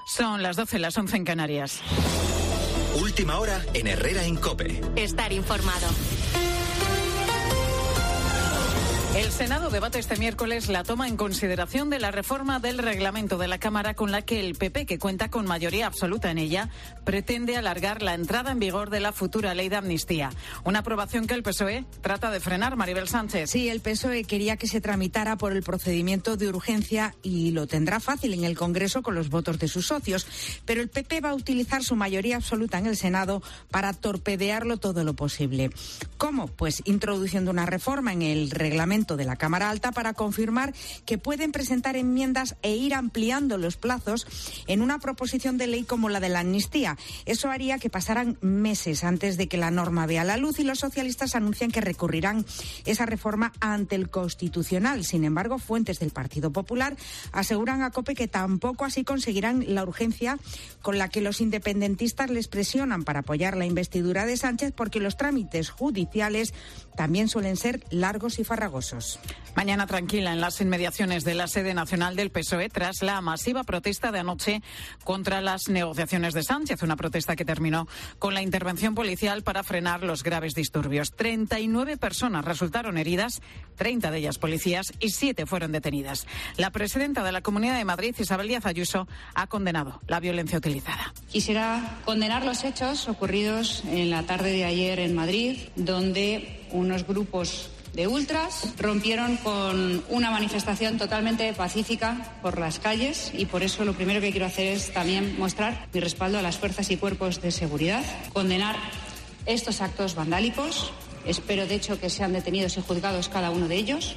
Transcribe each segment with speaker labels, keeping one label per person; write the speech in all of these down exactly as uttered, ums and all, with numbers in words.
Speaker 1: Son las doce, las once en Canarias.
Speaker 2: Última hora en Herrera en COPE.
Speaker 3: Estar informado.
Speaker 1: El Senado debate este miércoles la toma en consideración de la reforma del reglamento de la Cámara con la que el P P, que cuenta con mayoría absoluta en ella, pretende alargar la entrada en vigor de la futura ley de amnistía. Una aprobación que el P S O E trata de frenar. Maribel Sánchez.
Speaker 4: Sí, el P S O E quería que se tramitara por el procedimiento de urgencia y lo tendrá fácil en el Congreso con los votos de sus socios. Pero el P P va a utilizar su mayoría absoluta en el Senado para torpedearlo todo lo posible. ¿Cómo? Pues introduciendo una reforma en el reglamento de la Cámara Alta para confirmar que pueden presentar enmiendas e ir ampliando los plazos en una proposición de ley como la de la amnistía. Eso haría que pasaran meses antes de que la norma vea la luz y los socialistas anuncian que recurrirán esa reforma ante el Constitucional. Sin embargo, fuentes del Partido Popular aseguran a COPE que tampoco así conseguirán la urgencia con la que los independentistas les presionan para apoyar la investidura de Sánchez, porque los trámites judiciales también suelen ser largos y farragosos.
Speaker 1: Mañana tranquila en las inmediaciones de la sede nacional del P S O E tras la masiva protesta de anoche contra las negociaciones de Sánchez, una protesta que terminó con la intervención policial para frenar los graves disturbios. treinta y nueve personas resultaron heridas, treinta de ellas policías y siete fueron detenidas. La presidenta de la Comunidad de Madrid, Isabel Díaz Ayuso, ha condenado la violencia utilizada.
Speaker 5: Quisiera condenar los hechos ocurridos en la tarde de ayer en Madrid, donde unos grupos de ultras rompieron con una manifestación totalmente pacífica por las calles, y por eso lo primero que quiero hacer es también mostrar mi respaldo a las fuerzas y cuerpos de seguridad, condenar estos actos vandálicos. Espero, de hecho, que sean detenidos y juzgados cada uno de ellos.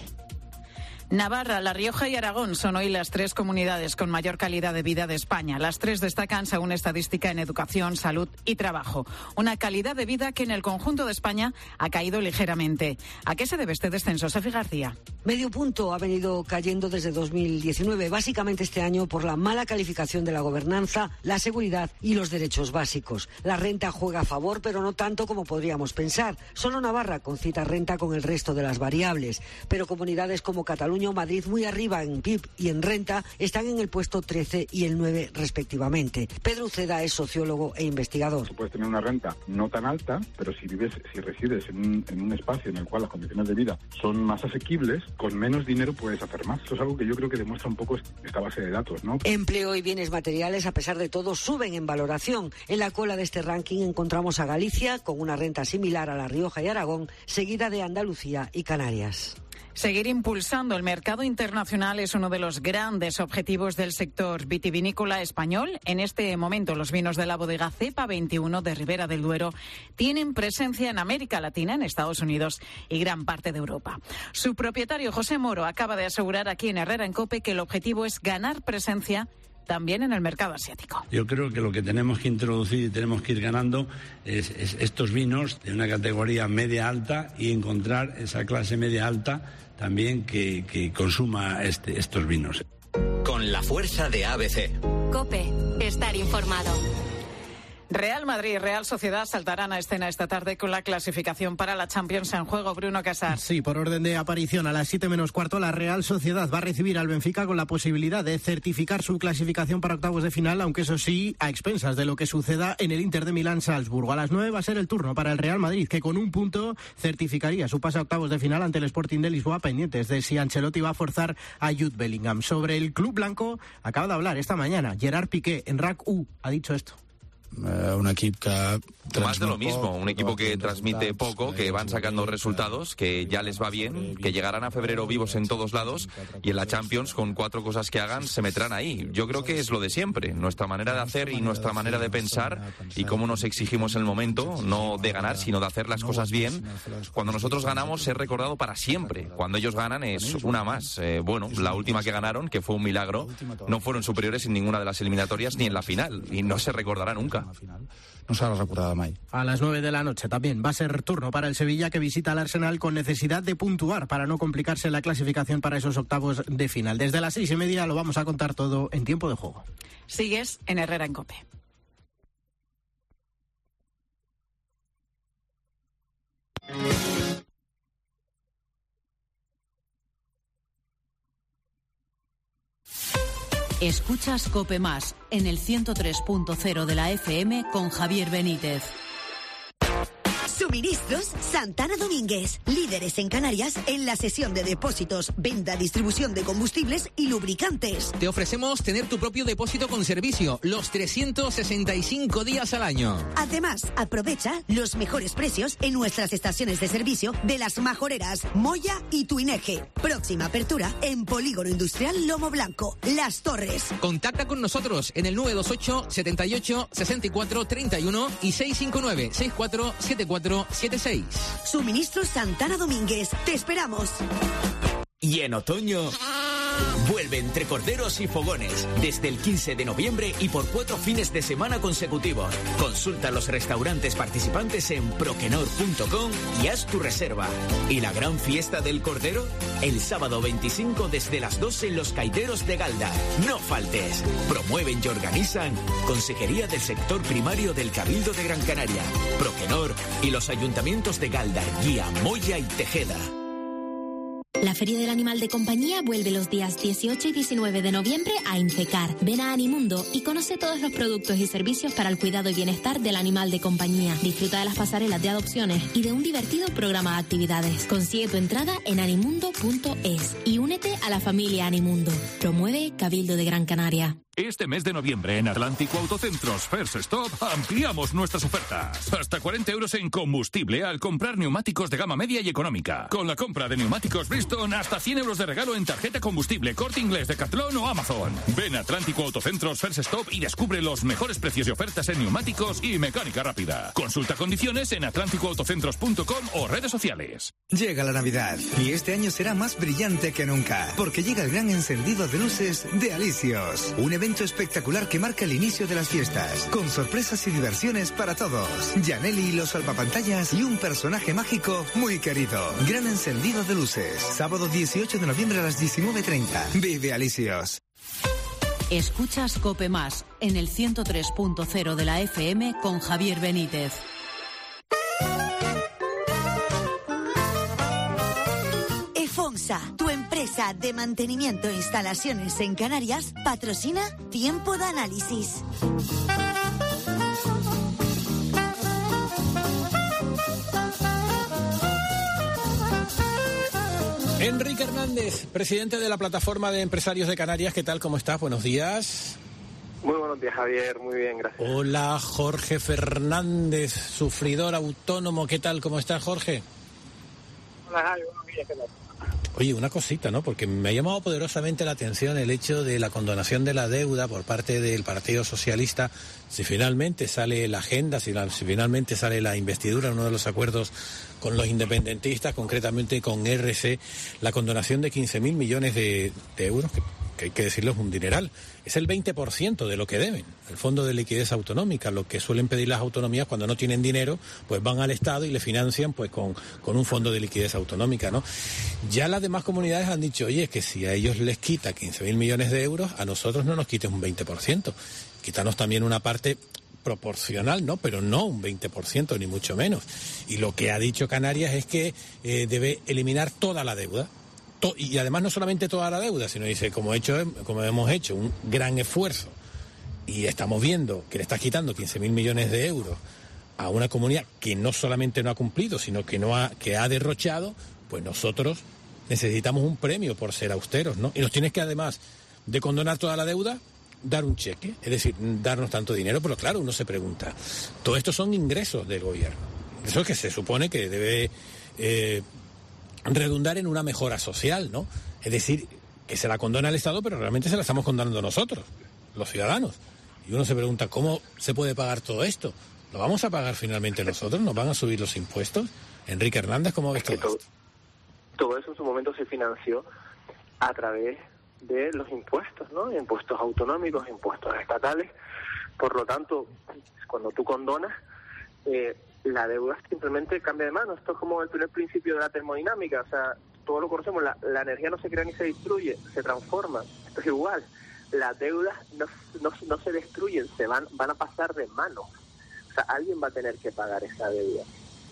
Speaker 1: Navarra, La Rioja y Aragón son hoy las tres comunidades con mayor calidad de vida de España. Las tres destacan según estadística en educación, salud y trabajo. Una calidad de vida que en el conjunto de España ha caído ligeramente. ¿A qué se debe este descenso, Sofía García?
Speaker 6: Medio punto ha venido cayendo desde dos mil diecinueve, básicamente este año por la mala calificación de la gobernanza, la seguridad y los derechos básicos. La renta juega a favor, pero no tanto como podríamos pensar. Solo Navarra concita renta con el resto de las variables, pero comunidades como Cataluña o Madrid, muy arriba en P I B y en renta, están en el puesto trece y el nueve respectivamente. Pedro Uceda es sociólogo e investigador.
Speaker 7: Tú puedes tener una renta no tan alta, pero si vives, si resides en un, en un espacio en el cual las condiciones de vida son más asequibles, con menos dinero puedes hacer más. Eso es algo que yo creo que demuestra un poco esta base de datos, ¿no?
Speaker 6: Empleo y bienes materiales, a pesar de todo, suben en valoración. En la cola de este ranking encontramos a Galicia, con una renta similar a La Rioja y Aragón, seguida de Andalucía y Canarias.
Speaker 1: Seguir impulsando el mercado internacional es uno de los grandes objetivos del sector vitivinícola español. En este momento, los vinos de la bodega Cepa veintiuno de Ribera del Duero tienen presencia en América Latina, en Estados Unidos y gran parte de Europa. Su propietario, José Moro, acaba de asegurar aquí en Herrera en COPE que el objetivo es ganar presencia también en el mercado asiático.
Speaker 8: Yo creo que lo que tenemos que introducir y tenemos que ir ganando es, es estos vinos de una categoría media-alta y encontrar esa clase media-alta también que, que consuma este, estos vinos.
Speaker 2: Con la fuerza de A B C.
Speaker 3: COPE, estar informado.
Speaker 1: Real Madrid y Real Sociedad saltarán a escena esta tarde con la clasificación para la Champions en juego. Bruno Casas.
Speaker 9: Sí, por orden de aparición, a las siete menos cuarto, la Real Sociedad va a recibir al Benfica con la posibilidad de certificar su clasificación para octavos de final, aunque eso sí, a expensas de lo que suceda en el Inter de Milán-Salzburgo. A las nueve va a ser el turno para el Real Madrid, que con un punto certificaría su pase a octavos de final ante el Sporting de Lisboa, pendientes de si Ancelotti va a forzar a Jude Bellingham. Sobre el club blanco, acaba de hablar esta mañana Gerard Piqué en R A C U, ha dicho esto.
Speaker 10: Uh, un equip que
Speaker 11: más de lo mismo, un equipo que transmite poco, que van sacando resultados, que ya les va bien, que llegarán a febrero vivos en todos lados y en la Champions con cuatro cosas que hagan se meterán ahí. Yo creo que es lo de siempre, nuestra manera de hacer y nuestra manera de pensar y cómo nos exigimos el momento, no de ganar sino de hacer las cosas bien. Cuando nosotros ganamos es recordado para siempre, cuando ellos ganan es una más. Eh, bueno, la última que ganaron, que fue un milagro, no fueron superiores en ninguna de las eliminatorias ni en la final y no se recordará nunca.
Speaker 10: No serà recordada mai.
Speaker 9: A las nueve de la noche también va a ser turno para el Sevilla, que visita al Arsenal con necesidad de puntuar para no complicarse la clasificación para esos octavos de final. Desde las seis y media lo vamos a contar todo en tiempo de juego.
Speaker 1: Sigues en Herrera en COPE.
Speaker 12: Escuchas COPE Más en el ciento tres punto cero de la F M con Javier Benítez.
Speaker 13: Suministros Santana Domínguez, líderes en Canarias en la sesión de depósitos, venta, distribución de combustibles y lubricantes.
Speaker 14: Te ofrecemos tener tu propio depósito con servicio los trescientos sesenta y cinco días al año.
Speaker 13: Además, aprovecha los mejores precios en nuestras estaciones de servicio de Las Majoreras, Moya y Tuineje. Próxima apertura en Polígono Industrial Lomo Blanco, Las Torres.
Speaker 14: Contacta con nosotros en el nueve dos ocho, setenta y ocho, sesenta y cuatro, treinta y uno y seis cinco nueve, sesenta y cuatro, setenta y cuatro setenta y seis.
Speaker 13: Suministros Santana Domínguez. Te esperamos.
Speaker 15: Y en otoño vuelve Entre Corderos y Fogones desde el quince de noviembre y por cuatro fines de semana consecutivos. Consulta los restaurantes participantes en proquenor punto com y haz tu reserva. ¿Y la gran fiesta del Cordero? El sábado veinticinco desde las doce en los Caiteros de Galda. No faltes. Promueven y organizan Consejería del Sector Primario del Cabildo de Gran Canaria, Proquenor y los ayuntamientos de Galda, Guía, Moya y Tejeda.
Speaker 16: La Feria del Animal de Compañía vuelve los días dieciocho y diecinueve de noviembre a Incecar. Ven a Animundo y conoce todos los productos y servicios para el cuidado y bienestar del animal de compañía. Disfruta de las pasarelas de adopciones y de un divertido programa de actividades. Consigue tu entrada en animundo punto es y únete a la familia Animundo. Promueve Cabildo de Gran Canaria.
Speaker 17: Este mes de noviembre en Atlántico Autocentros First Stop ampliamos nuestras ofertas. Hasta cuarenta euros en combustible al comprar neumáticos de gama media y económica. Con la compra de neumáticos Bridgestone, hasta cien euros de regalo en tarjeta combustible, Corte Inglés, Decathlon o Amazon. Ven a Atlántico Autocentros First Stop y descubre los mejores precios y ofertas en neumáticos y mecánica rápida. Consulta condiciones en atlántico autocentros punto com o redes sociales.
Speaker 18: Llega la Navidad y este año será más brillante que nunca, porque llega el gran encendido de luces de Alicios. Un evento espectacular que marca el inicio de las fiestas, con sorpresas y diversiones para todos. Janelli, los salvapantallas y un personaje mágico muy querido. Gran encendido de luces. Sábado dieciocho de noviembre a las diecinueve treinta. Vive Alicios.
Speaker 12: Escuchas COPE Más en el ciento tres punto cero de la F M con Javier Benítez.
Speaker 13: Efonsa, tu empresa de mantenimiento e instalaciones en Canarias, patrocina Tiempo de Análisis.
Speaker 19: Enrique Hernández, presidente de la Plataforma de Empresarios de Canarias. ¿Qué tal? ¿Cómo estás? Buenos días.
Speaker 20: Muy buenos días, Javier. Muy bien, gracias.
Speaker 19: Hola, Jorge Fernández, sufridor autónomo. ¿Qué tal? ¿Cómo estás, Jorge?
Speaker 20: Hola, Javier. Buenos días. ¿Qué tal?
Speaker 19: Oye, una cosita, ¿no? Porque me ha llamado poderosamente la atención el hecho de la condonación de la deuda por parte del Partido Socialista. Si finalmente sale la agenda, si, la, si finalmente sale la investidura, uno de los acuerdos con los independentistas, concretamente con R C, la condonación de quince mil millones de, de euros, que, que hay que decirlo es un dineral. Es el veinte por ciento de lo que deben, el Fondo de Liquidez Autonómica. Lo que suelen pedir las autonomías cuando no tienen dinero, pues van al Estado y le financian pues con, con un Fondo de Liquidez Autonómica, ¿no? Ya las demás comunidades han dicho, oye, es que si a ellos les quita quince mil millones de euros, a nosotros no nos quites un veinte por ciento. Quítanos también una parte proporcional, ¿no? Pero no un veinte por ciento, ni mucho menos. Y lo que ha dicho Canarias es que eh, debe eliminar toda la deuda. To- y además no solamente toda la deuda, sino dice, como, hecho, como hemos hecho un gran esfuerzo y estamos viendo que le estás quitando quince mil millones de euros a una comunidad que no solamente no ha cumplido, sino que, no ha, que ha derrochado, pues nosotros necesitamos un premio por ser austeros, ¿no? Y nos tienes que, además de condonar toda la deuda, dar un cheque, es decir, darnos tanto dinero. Pero claro, uno se pregunta, todo esto son ingresos del gobierno, eso es que se supone que debe eh, redundar en una mejora social, ¿no? Es decir, que se la condona el Estado, pero realmente se la estamos condonando nosotros, los ciudadanos. Y uno se pregunta, ¿cómo se puede pagar todo esto? ¿Lo vamos a pagar finalmente nosotros? ¿Nos van a subir los impuestos? Enrique Hernández, ¿cómo ves todo esto?
Speaker 20: Todo eso en su momento se financió a través de los impuestos, ¿no? Impuestos autonómicos, impuestos estatales. Por lo tanto, cuando tú condonas, eh, la deuda simplemente cambia de mano. Esto es como el primer principio de la termodinámica. O sea, todos lo conocemos, la, la energía no se crea ni se destruye, se transforma. Esto es igual. Las deudas no, no, no se destruyen, se van, van a pasar de mano. O sea, alguien va a tener que pagar esa deuda.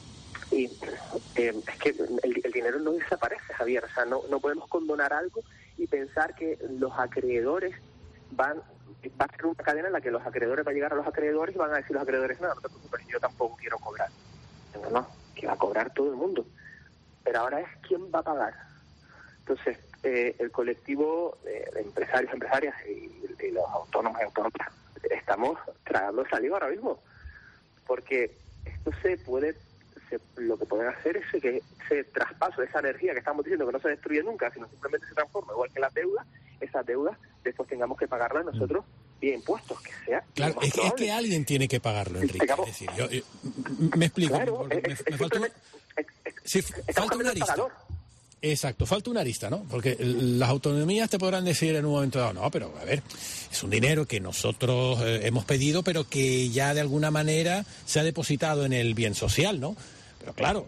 Speaker 20: Y eh, es que el, el dinero no desaparece, Javier. O sea, no, no podemos condonar algo y pensar que los acreedores van va a ser una cadena en la que los acreedores van a llegar a los acreedores y van a decir los acreedores, no, no te preocupes, yo tampoco quiero cobrar. No, no, que va a cobrar todo el mundo. Pero ahora es quién va a pagar. Entonces, eh, el colectivo eh, de empresarios, empresarias y, y los autónomos y autónomas estamos tragando saliva ahora mismo. Porque esto se puede, se, lo que pueden hacer es que ese traspaso de esa energía que estamos diciendo que no se destruye nunca, sino simplemente se transforma, igual que las deudas, esas deudas después tengamos que pagarlas nosotros vía impuestos, que sea.
Speaker 19: Claro, es que, es que alguien tiene que pagarlo, Enrique. Es decir, yo, yo, me explico.
Speaker 20: Claro,
Speaker 19: me,
Speaker 20: es,
Speaker 19: me
Speaker 20: es
Speaker 19: falta,
Speaker 20: es, es,
Speaker 19: sí, falta una arista. Exacto, falta una arista, ¿no? Porque las autonomías te podrán decir en un momento dado, no, pero a ver, es un dinero que nosotros eh, hemos pedido, pero que ya de alguna manera se ha depositado en el bien social, ¿no? Pero claro,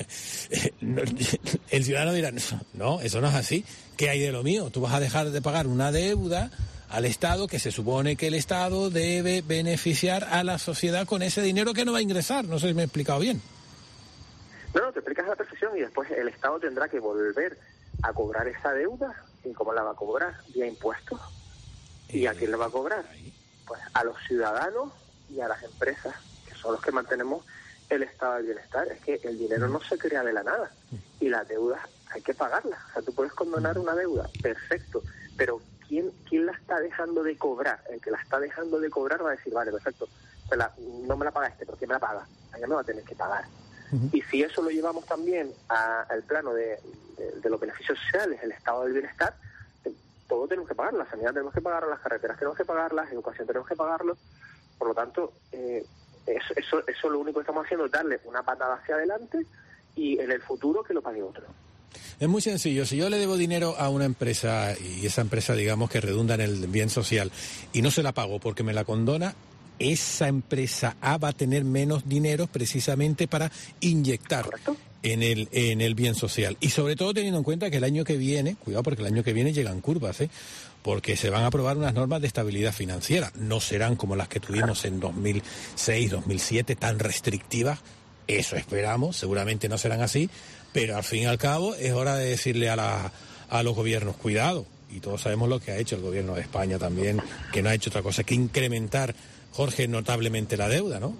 Speaker 19: el ciudadano dirá, no, eso no es así. ¿Qué hay de lo mío? Tú vas a dejar de pagar una deuda al Estado, que se supone que el Estado debe beneficiar a la sociedad con ese dinero que no va a ingresar. No sé si me he explicado bien.
Speaker 20: No, no, te explicas a la precisión y después el Estado tendrá que volver a cobrar esa deuda. ¿Y cómo la va a cobrar? Vía impuestos. ¿Y a quién la va a cobrar? Pues a los ciudadanos y a las empresas, que son los que mantenemos el estado del bienestar. Es que el dinero no se crea de la nada y las deudas hay que pagarlas. O sea, tú puedes condonar una deuda, perfecto, pero ¿quién quién la está dejando de cobrar? El que la está dejando de cobrar va a decir, vale, perfecto, pues la, no me la paga este, pero ¿quién me la paga? Allá me va a tener que pagar. Uh-huh. Y si eso lo llevamos también a, al plano de, de, de los beneficios sociales, el estado del bienestar, todo tenemos que pagar, la sanidad tenemos que pagarlo, las carreteras tenemos que pagarlas, la educación tenemos que pagarlo. Por lo tanto, eh, eso, eso, eso lo único que estamos haciendo es darle una patada hacia adelante y en el futuro que lo pague otro.
Speaker 19: Es muy sencillo. Si yo le debo dinero a una empresa y esa empresa, digamos, que redunda en el bien social y no se la pago porque me la condona, esa empresa A va a tener menos dinero precisamente para inyectar en el en el bien social. Y sobre todo teniendo en cuenta que el año que viene, cuidado porque el año que viene llegan curvas, ¿eh? Porque se van a aprobar unas normas de estabilidad financiera. No serán como las que tuvimos en dos mil seis, dos mil siete, tan restrictivas. Eso esperamos, seguramente no serán así, pero al fin y al cabo es hora de decirle a, la, a los gobiernos, cuidado. Y todos sabemos lo que ha hecho el gobierno de España también, que no ha hecho otra cosa que incrementar, Jorge, notablemente la deuda, ¿no?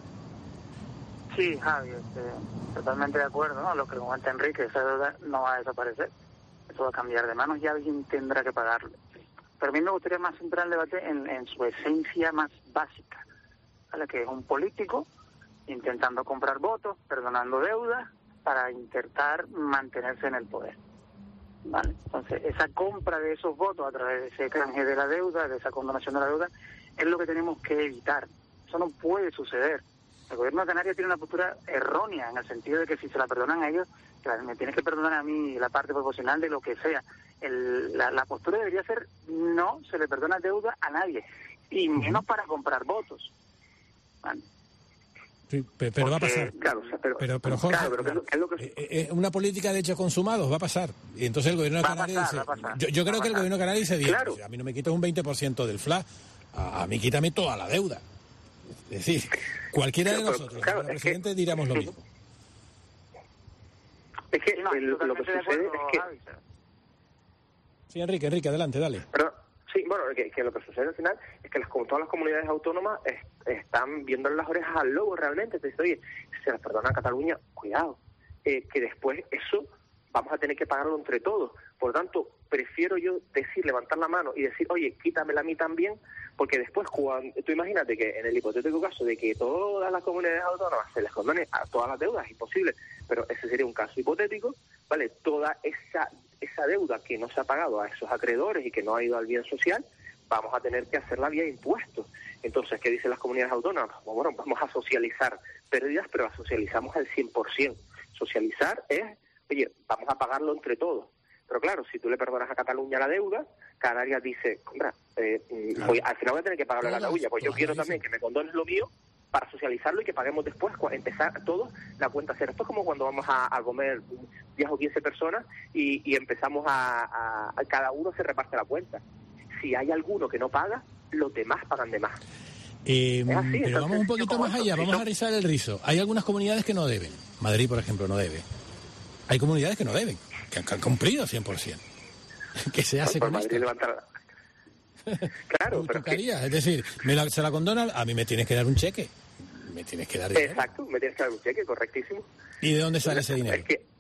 Speaker 21: Sí, Javi, este, totalmente de acuerdo, ¿no? Lo que comenta Enrique, esa deuda no va a desaparecer, eso va a cambiar de manos y alguien tendrá que pagarlo. Pero a mí me gustaría más centrar el debate en, en su esencia más básica, ¿vale? Que es un político intentando comprar votos, perdonando deudas, para intentar mantenerse en el poder. ¿Vale? Entonces, esa compra de esos votos a través de ese canje de la deuda, de esa condonación de la deuda, es lo que tenemos que evitar. Eso no puede suceder. El gobierno de Canarias tiene una postura errónea, en el sentido de que si se la perdonan a ellos, claro, me tienes que perdonar a mí la parte proporcional de lo que sea. El, la, la postura debería ser, no se le perdona deuda a nadie, y menos para comprar votos. ¿Vale?
Speaker 19: Sí, pero Porque, va a pasar.
Speaker 20: Claro, o sea, pero,
Speaker 19: pero, pero, Jorge,
Speaker 20: claro, pero ¿qué es lo que...
Speaker 19: eh, eh, una política de hechos consumados va a pasar. Y entonces el gobierno de Canarias dice... Yo, yo creo que el gobierno de Canarias dice bien, claro. O sea, a mí no me quites un veinte por ciento del F L A, a, a mí quítame toda la deuda. Es decir, cualquiera de nosotros, claro, el presidente, que, diríamos lo mismo.
Speaker 20: Es que no, el, lo que sucede acuerdo, es que...
Speaker 19: Sí, Enrique, Enrique, adelante, dale.
Speaker 20: Pero, sí, bueno, que, que lo que sucede al final es que las, como todas las comunidades autónomas es, están viendo las orejas al lobo realmente. Entonces, oye, si se las perdona a Cataluña, cuidado, eh, que después eso vamos a tener que pagarlo entre todos. Por lo tanto, prefiero yo decir, levantar la mano y decir, oye, quítamela a mí también, porque después, cuando tú imagínate que en el hipotético caso de que todas las comunidades autónomas se les condone a todas las deudas, es imposible, pero ese sería un caso hipotético, ¿vale? Toda esa esa deuda que no se ha pagado a esos acreedores y que no ha ido al bien social, vamos a tener que hacerla vía impuestos. Entonces, ¿qué dicen las comunidades autónomas? Bueno, vamos a socializar pérdidas, pero las socializamos al cien por ciento. Socializar es, oye, vamos a pagarlo entre todos. Pero claro, si tú le perdonas a Cataluña la deuda, Canarias dice, hombre, eh, claro. al final voy a tener que pagarle a Cataluña, pues yo quiero también que me condones lo mío para socializarlo y que paguemos después, empezar todos la cuenta cero. Esto es como cuando vamos a, a comer diez o quince personas y, y empezamos a, a, a... cada uno se reparte la cuenta. Si hay alguno que no paga, los demás pagan de más.
Speaker 19: Eh, así, pero entonces, vamos un poquito más allá, vamos a rizar el rizo. Hay algunas comunidades que no deben. Madrid, por ejemplo, no debe. Hay comunidades que no deben, que han, que han cumplido cien por ciento. ¿Qué se hace
Speaker 20: por
Speaker 19: con
Speaker 20: Madrid
Speaker 19: esto?
Speaker 20: Levantar... Claro, pero
Speaker 19: tocaría, es decir, me la, se la condona, a mí me tienes que dar un cheque. Me tienes que dar dinero.
Speaker 20: Exacto, me tienes que dar un cheque, correctísimo.
Speaker 19: ¿Y de dónde sale ese dinero?
Speaker 20: Es que,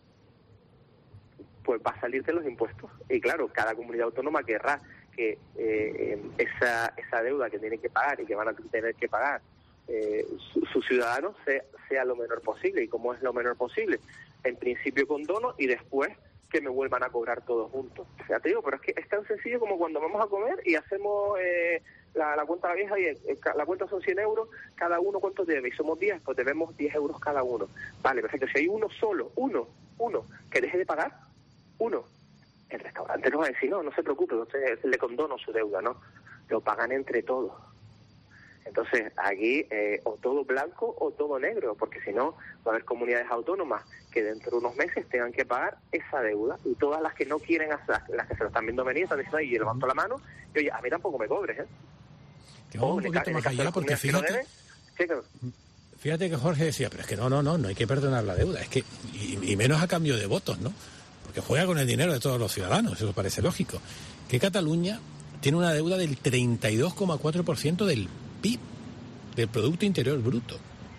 Speaker 20: pues va a salir de los impuestos. Y claro, cada comunidad autónoma querrá que eh, esa esa deuda que tienen que pagar y que van a tener que pagar eh, sus su ciudadanos sea, sea lo menor posible. ¿Y cómo es lo menor posible? En principio condono y después que me vuelvan a cobrar todos juntos. O sea, te digo, pero es que es tan sencillo como cuando vamos a comer y hacemos eh, la, la cuenta a la vieja y eh, la cuenta son cien euros, cada uno cuánto debe, y somos diez, pues debemos diez euros cada uno. Vale, perfecto. Si hay uno solo, uno, uno, que deje de pagar, uno, el restaurante no va a decir, no, no se preocupe, usted le condono su deuda, ¿no? Lo pagan entre todos. Entonces, aquí eh, o todo blanco o todo negro, porque si no, va a haber comunidades autónomas que dentro de unos meses tengan que pagar esa deuda, y todas las que no quieren hacer, las que se lo están viendo venir, están diciendo, y levanto la mano, y oye, a mí tampoco me cobres, ¿eh?
Speaker 19: Que vamos un poquito más allá, porque fíjate, fíjate que Jorge decía, pero es que no, no, no, no hay que perdonar la deuda, es que, y, y menos a cambio de votos, ¿no? Porque juega con el dinero de todos los ciudadanos, eso parece lógico. Que Cataluña tiene una deuda del treinta y dos coma cuatro por ciento del P I B, del Producto Interior Bruto.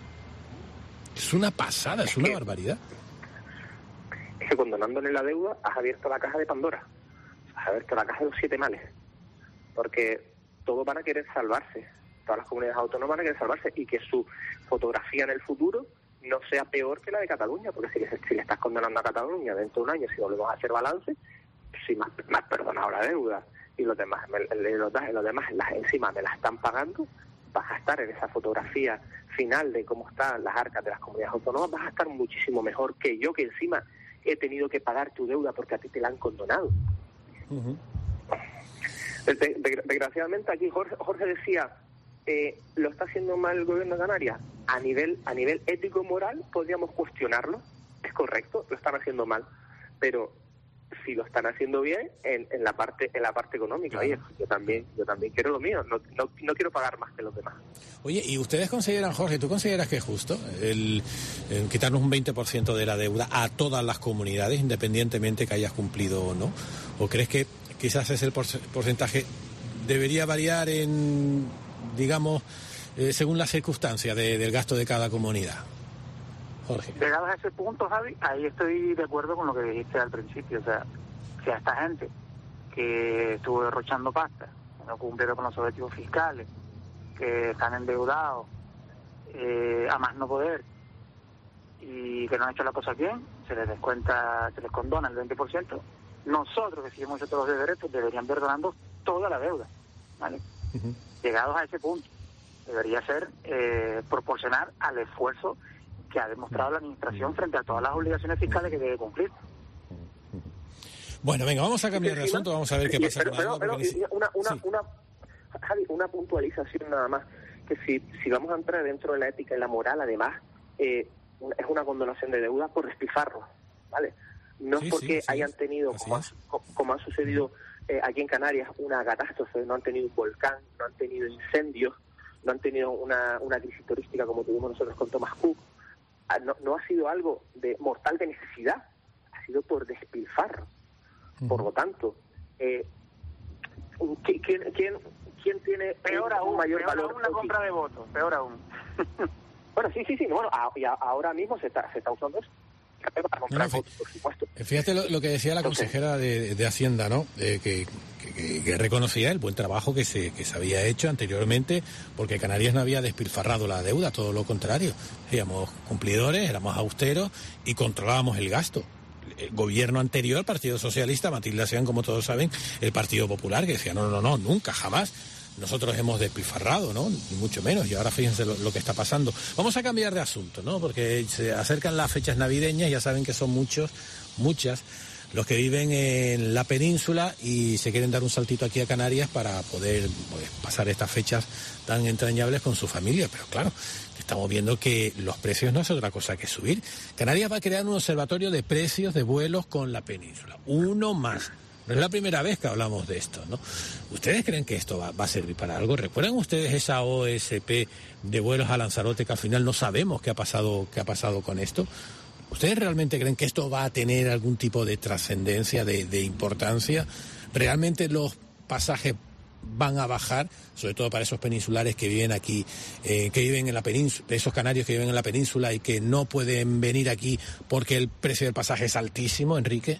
Speaker 19: Es una pasada, es, es una que, barbaridad.
Speaker 20: Es que condonándole la deuda has abierto la caja de Pandora, has abierto la caja de los siete males, porque todos van a querer salvarse, todas las comunidades autónomas van a querer salvarse, y que su fotografía en el futuro no sea peor que la de Cataluña, porque si, si le estás condenando a Cataluña dentro de un año, si volvemos a hacer balance, si me has, me has perdonado la deuda y los demás, me, los, los demás las, encima me la están pagando, vas a estar en esa fotografía final de cómo están las arcas de las comunidades autónomas, vas a estar muchísimo mejor que yo, que encima he tenido que pagar tu deuda porque a ti te la han condonado. Uh-huh. Desgraciadamente aquí Jorge, Jorge decía, eh, ¿lo está haciendo mal el gobierno de Canarias? A nivel, a nivel ético-moral podríamos cuestionarlo, es correcto, lo están haciendo mal, pero si lo están haciendo bien en, en la parte en la parte económica, claro. Oye, yo también yo también quiero lo mío, no, no, no quiero pagar más que los demás.
Speaker 19: Oye, ¿y ustedes consideran, Jorge, tú consideras que es justo el, el quitarnos un veinte por ciento de la deuda a todas las comunidades, independientemente que hayas cumplido o no? ¿O crees que quizás ese porcentaje debería variar en, digamos, eh, según las circunstancias de, del gasto de cada comunidad? Jorge.
Speaker 21: Llegados a ese punto, Javi, ahí estoy de acuerdo con lo que dijiste al principio. O sea, si a esta gente que estuvo derrochando pasta, que no cumplieron con los objetivos fiscales, que están endeudados, eh, a más no poder, y que no han hecho las cosas bien, se les descuenta, se les condona el veinte por ciento, nosotros que seguimos todos los deberes, pues deberían perdonando toda la deuda, ¿vale? Uh-huh. Llegados a ese punto, debería ser eh, proporcional al esfuerzo que ha demostrado la administración frente a todas las obligaciones fiscales que debe cumplir.
Speaker 19: Bueno, venga, vamos a cambiar de asunto, vamos a ver qué pasa.
Speaker 20: Pero, pero, pero una, una, sí. una, Javi, una puntualización nada más, que si, si vamos a entrar dentro de la ética y la moral, además, eh, es una condonación de deuda por despilfarro, ¿vale? No es sí, porque sí, sí, hayan tenido, como ha, como ha sucedido eh, aquí en Canarias, una catástrofe, no han tenido un volcán, no han tenido incendios, no han tenido una, una crisis turística como tuvimos nosotros con Thomas Cook. No, no ha sido algo de mortal de necesidad, ha sido por despilfarro. Uh-huh. Por lo tanto, eh, ¿quién, quién, quién tiene
Speaker 21: peor aún,
Speaker 20: un mayor
Speaker 21: peor
Speaker 20: valor?
Speaker 21: Aún la compra de votos, peor aún.
Speaker 20: Bueno, sí, sí, sí, bueno, a, y a, ahora mismo se está, se está usando eso. Para comprar
Speaker 19: no,
Speaker 20: votos, por supuesto.
Speaker 19: Fíjate lo, lo que decía la Entonces, consejera de, de Hacienda, ¿no? Eh, que, que, que reconocía el buen trabajo que se, que se había hecho anteriormente, porque Canarias no había despilfarrado la deuda, todo lo contrario. Éramos cumplidores, éramos austeros y controlábamos el gasto. El gobierno anterior, el Partido Socialista, Matilde Sean, como todos saben, el Partido Popular, que decía, no, no, no, nunca, jamás. Nosotros hemos despilfarrado, ¿no? Ni mucho menos. Y ahora fíjense lo, lo que está pasando. Vamos a cambiar de asunto, ¿no? Porque se acercan las fechas navideñas, ya saben que son muchos, muchas, los que viven en la península y se quieren dar un saltito aquí a Canarias para poder pues, pasar estas fechas tan entrañables con su familia. Pero claro, estamos viendo que los precios no es otra cosa que subir. Canarias va a crear un observatorio de precios de vuelos con la península. Uno más. No es la primera vez que hablamos de esto, ¿no? ¿Ustedes creen que esto va, va a servir para algo? ¿Recuerdan ustedes esa O S P de vuelos a Lanzarote que al final no sabemos qué ha pasado, qué ha pasado con esto? ¿Ustedes realmente creen que esto va a tener algún tipo de trascendencia, de, de importancia? ¿Realmente los pasajes van a bajar, sobre todo para esos peninsulares que viven aquí, eh, que viven en la península, esos canarios que viven en la península y que no pueden venir aquí porque el precio del pasaje es altísimo, Enrique?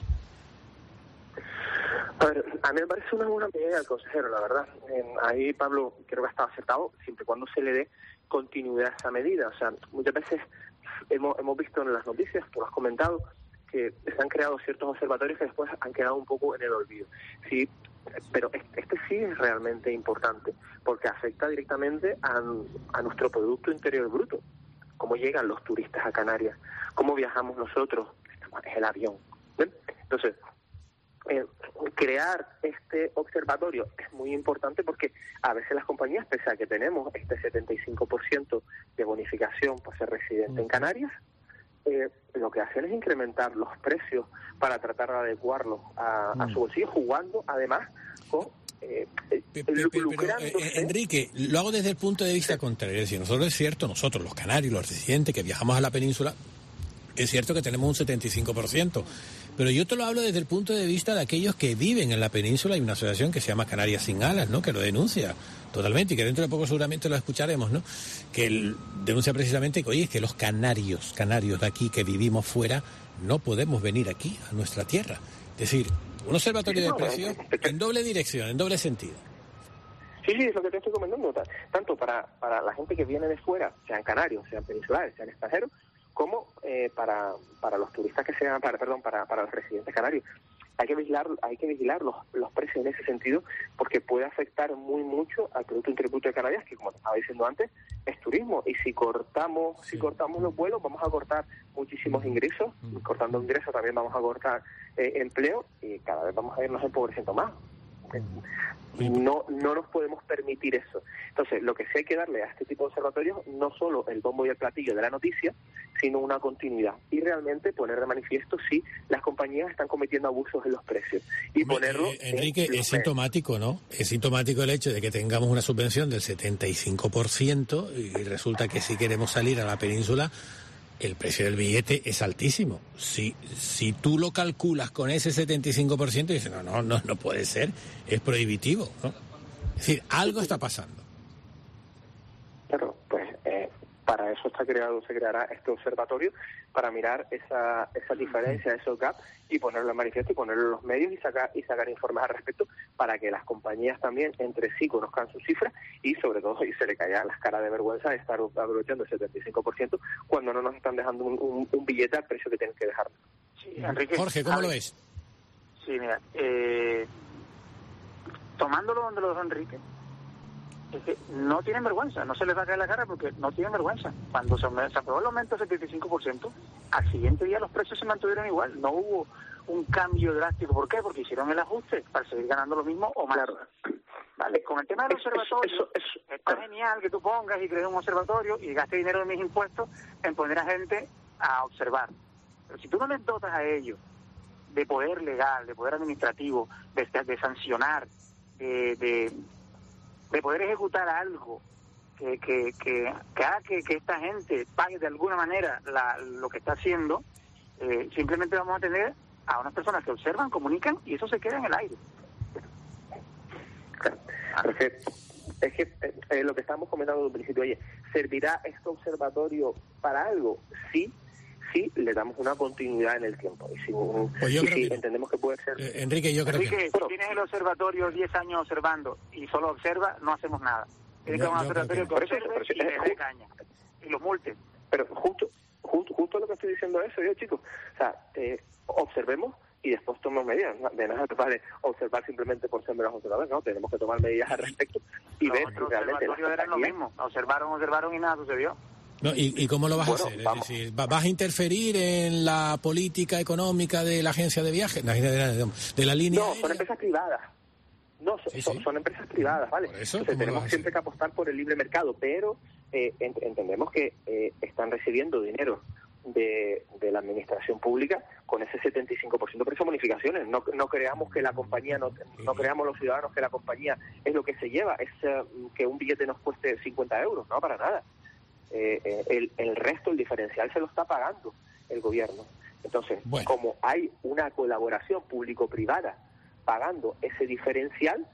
Speaker 20: A ver, a mí me parece una buena medida del consejero, la verdad. Eh, ahí Pablo creo que ha estado acertado siempre y cuando se le dé continuidad a esa medida. O sea, muchas veces hemos, hemos visto en las noticias, tú lo has comentado, que se han creado ciertos observatorios que después han quedado un poco en el olvido. Sí, pero este sí es realmente importante, porque afecta directamente a, a nuestro Producto Interior Bruto. Cómo llegan los turistas a Canarias, cómo viajamos nosotros, es el avión. ¿Ven? Entonces, eh, crear este observatorio es muy importante porque a veces las compañías, pese a que tenemos este setenta y cinco por ciento de bonificación por ser residente en Canarias, Eh, lo que hacen es incrementar los precios para tratar de adecuarlos a, a su bolsillo, jugando además con eh,
Speaker 19: Pero, eh, Enrique, lo hago desde el punto de vista contrario. Es decir, nosotros es cierto, nosotros los canarios, los residentes que viajamos a la península, es cierto que tenemos un setenta y cinco por ciento, pero yo te lo hablo desde el punto de vista de aquellos que viven en la península. Hay una asociación que se llama Canarias Sin Alas, ¿no?, que lo denuncia totalmente y que dentro de poco seguramente lo escucharemos, ¿no?, que él denuncia precisamente que, oye, es que los canarios, canarios de aquí que vivimos fuera, no podemos venir aquí, a nuestra tierra. Es decir, un observatorio de precios en doble dirección, en doble sentido.
Speaker 20: Sí, sí, es lo que te estoy comentando, tanto para, para la gente que viene de fuera, sean canarios, sean peninsulares, sean extranjeros, como eh, para para los turistas que sean, para, perdón, para, para los residentes canarios. Hay que vigilar, hay que vigilar los, los precios en ese sentido, porque puede afectar muy mucho al Producto Interior Bruto de Canarias, que, como te estaba diciendo antes, es turismo. Y si cortamos, si cortamos los vuelos, vamos a cortar muchísimos ingresos. Y cortando ingresos también vamos a cortar eh, empleo, y cada vez vamos a irnos empobreciendo más. No, no nos podemos permitir eso. Entonces, lo que sí hay que darle a este tipo de observatorios, no solo el bombo y el platillo de la noticia, sino una continuidad. Y realmente poner de manifiesto si las compañías están cometiendo abusos en los precios. Y ponerlo...
Speaker 19: Eh, Enrique, es sintomático, ¿no? Es sintomático el hecho de que tengamos una subvención del setenta y cinco por ciento y resulta que si queremos salir a la península, el precio del billete es altísimo. Si si tú lo calculas con ese setenta y cinco por ciento, dices, no, no, no, no puede ser, es prohibitivo, ¿no? Es decir, algo está pasando.
Speaker 20: Claro, pues eh, para eso está creado, se creará este observatorio, para mirar esa esa diferencia, esos gaps, y ponerlo en manifiesto y ponerlo en los medios y sacar y sacar informes al respecto, para que las compañías también entre sí conozcan sus cifras y sobre todo y se le caigan las caras de vergüenza de estar aprovechando el setenta y cinco por ciento cuando no nos están dejando un, un, un billete al precio que tienen que dejar.
Speaker 21: Sí, Enrique,
Speaker 19: Jorge, ¿cómo lo ves?
Speaker 21: Sí, mira, eh, tomándolo donde lo dejó Enrique, es que no tienen vergüenza, no se les va a caer la cara porque no tienen vergüenza. Cuando se, se aprobó el aumento del setenta y cinco por ciento, al siguiente día los precios se mantuvieron igual, no hubo un cambio drástico. ¿Por qué? Porque hicieron el ajuste para seguir ganando lo mismo o más. Claro. Vale, con el tema del observatorio, eso, eso, eso, está claro. Genial que tú pongas y crees un observatorio y gastes dinero de mis impuestos en poner a gente a observar. Pero si tú no les dotas a ellos de poder legal, de poder administrativo, de, de sancionar, de, de, de poder ejecutar algo que que, que, que haga que, que esta gente pague de alguna manera la, lo que está haciendo, eh, simplemente vamos a tener a unas personas que observan, comunican y eso se queda en el aire.
Speaker 20: Claro. Es que, es que eh, lo que estábamos comentando desde un principio, oye, ¿servirá este observatorio para algo? Sí, sí, le damos una continuidad en el tiempo. Y si,
Speaker 19: pues yo
Speaker 20: y
Speaker 19: creo
Speaker 20: si
Speaker 19: que,
Speaker 20: entendemos que puede ser...
Speaker 19: Eh, Enrique, yo creo
Speaker 21: Enrique,
Speaker 19: que...
Speaker 21: si tienes el observatorio diez años observando y solo observa, no hacemos nada. Tienes que un observatorio que, que observe eso, y le dé caña. Y los multen.
Speaker 20: Pero justo, justo, justo lo que estoy diciendo es eso, yo, chicos. O sea, eh, observemos y después tomamos medidas. De nada te vale observar simplemente por ser menos observadores, ¿no? Tenemos que tomar medidas al respecto y
Speaker 21: los
Speaker 20: ver si realmente...
Speaker 21: Los observatorios eran lo mismo. Observaron, observaron y nada sucedió.
Speaker 19: No, ¿y, ¿Y cómo lo vas bueno, a hacer? Vamos. Es decir, ¿vas a interferir en la política económica de la agencia de viajes? De la, de la línea
Speaker 20: No,
Speaker 19: aérea?
Speaker 20: Son empresas privadas. No, son,
Speaker 19: sí,
Speaker 20: son,
Speaker 19: sí.
Speaker 20: son empresas privadas, ¿vale?
Speaker 19: Eso,
Speaker 20: Entonces tenemos siempre que apostar por el libre mercado, pero eh, ent- entendemos que eh, están recibiendo dinero de, de la administración pública con ese setenta y cinco por ciento de esas bonificaciones. No, no creamos que la compañía, no, no creamos los ciudadanos que la compañía es lo que se lleva, es eh, que un billete nos cueste cincuenta euros, no, para nada. Eh, eh, el, el resto, el diferencial, se lo está pagando el gobierno. Entonces, bueno, como hay una colaboración público-privada pagando ese diferencial,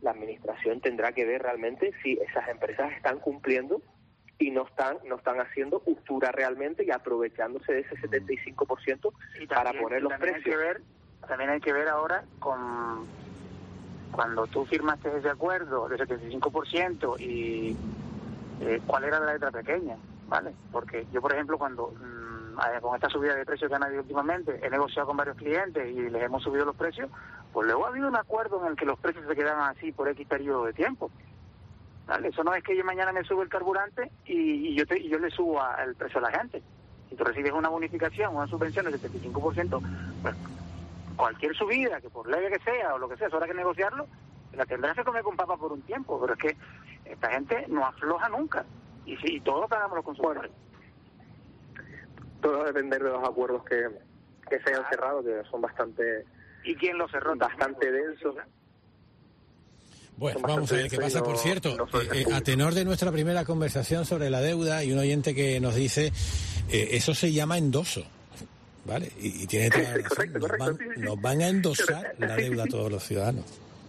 Speaker 20: la administración tendrá que ver realmente si esas empresas están cumpliendo y no están no están haciendo usura realmente y aprovechándose de ese setenta y cinco por ciento
Speaker 21: Y también,
Speaker 20: para poner los
Speaker 21: también
Speaker 20: precios.
Speaker 21: Hay que ver, también hay que ver ahora con cuando tú firmaste ese acuerdo de setenta y cinco por ciento y eh, cuál era la letra pequeña, ¿vale? Porque yo, por ejemplo, cuando mmm, con esta subida de precios que han habido últimamente, he negociado con varios clientes y les hemos subido los precios, pues luego ha habido un acuerdo en el que los precios se quedaban así por X periodo de tiempo. ¿Vale? Eso no es que yo mañana me subo el carburante y, y yo te, y yo le subo a, el precio a la gente. Si tú recibes una bonificación, una subvención del setenta y cinco por ciento, pues cualquier subida, que por leve que sea o lo que sea, eso habrá que negociarlo, la tendrás que comer con papa por un tiempo, pero es que esta gente no afloja nunca. Y si y todo lo pagamos los consumidores.
Speaker 20: Todo va a depender de los acuerdos que, que se hayan cerrado, que son bastante...
Speaker 21: ¿Y quién los cerró?
Speaker 20: Bastante densos.
Speaker 19: Bueno, vamos a ver qué pasa. Por cierto, no eh, eh, a tenor de nuestra primera conversación sobre la deuda, hay un oyente que nos dice, eh, eso se llama endoso, ¿vale? Y, y tiene toda la razón. Correcto, nos, correcto, van, sí, sí. nos van a endosar la deuda a todos los ciudadanos.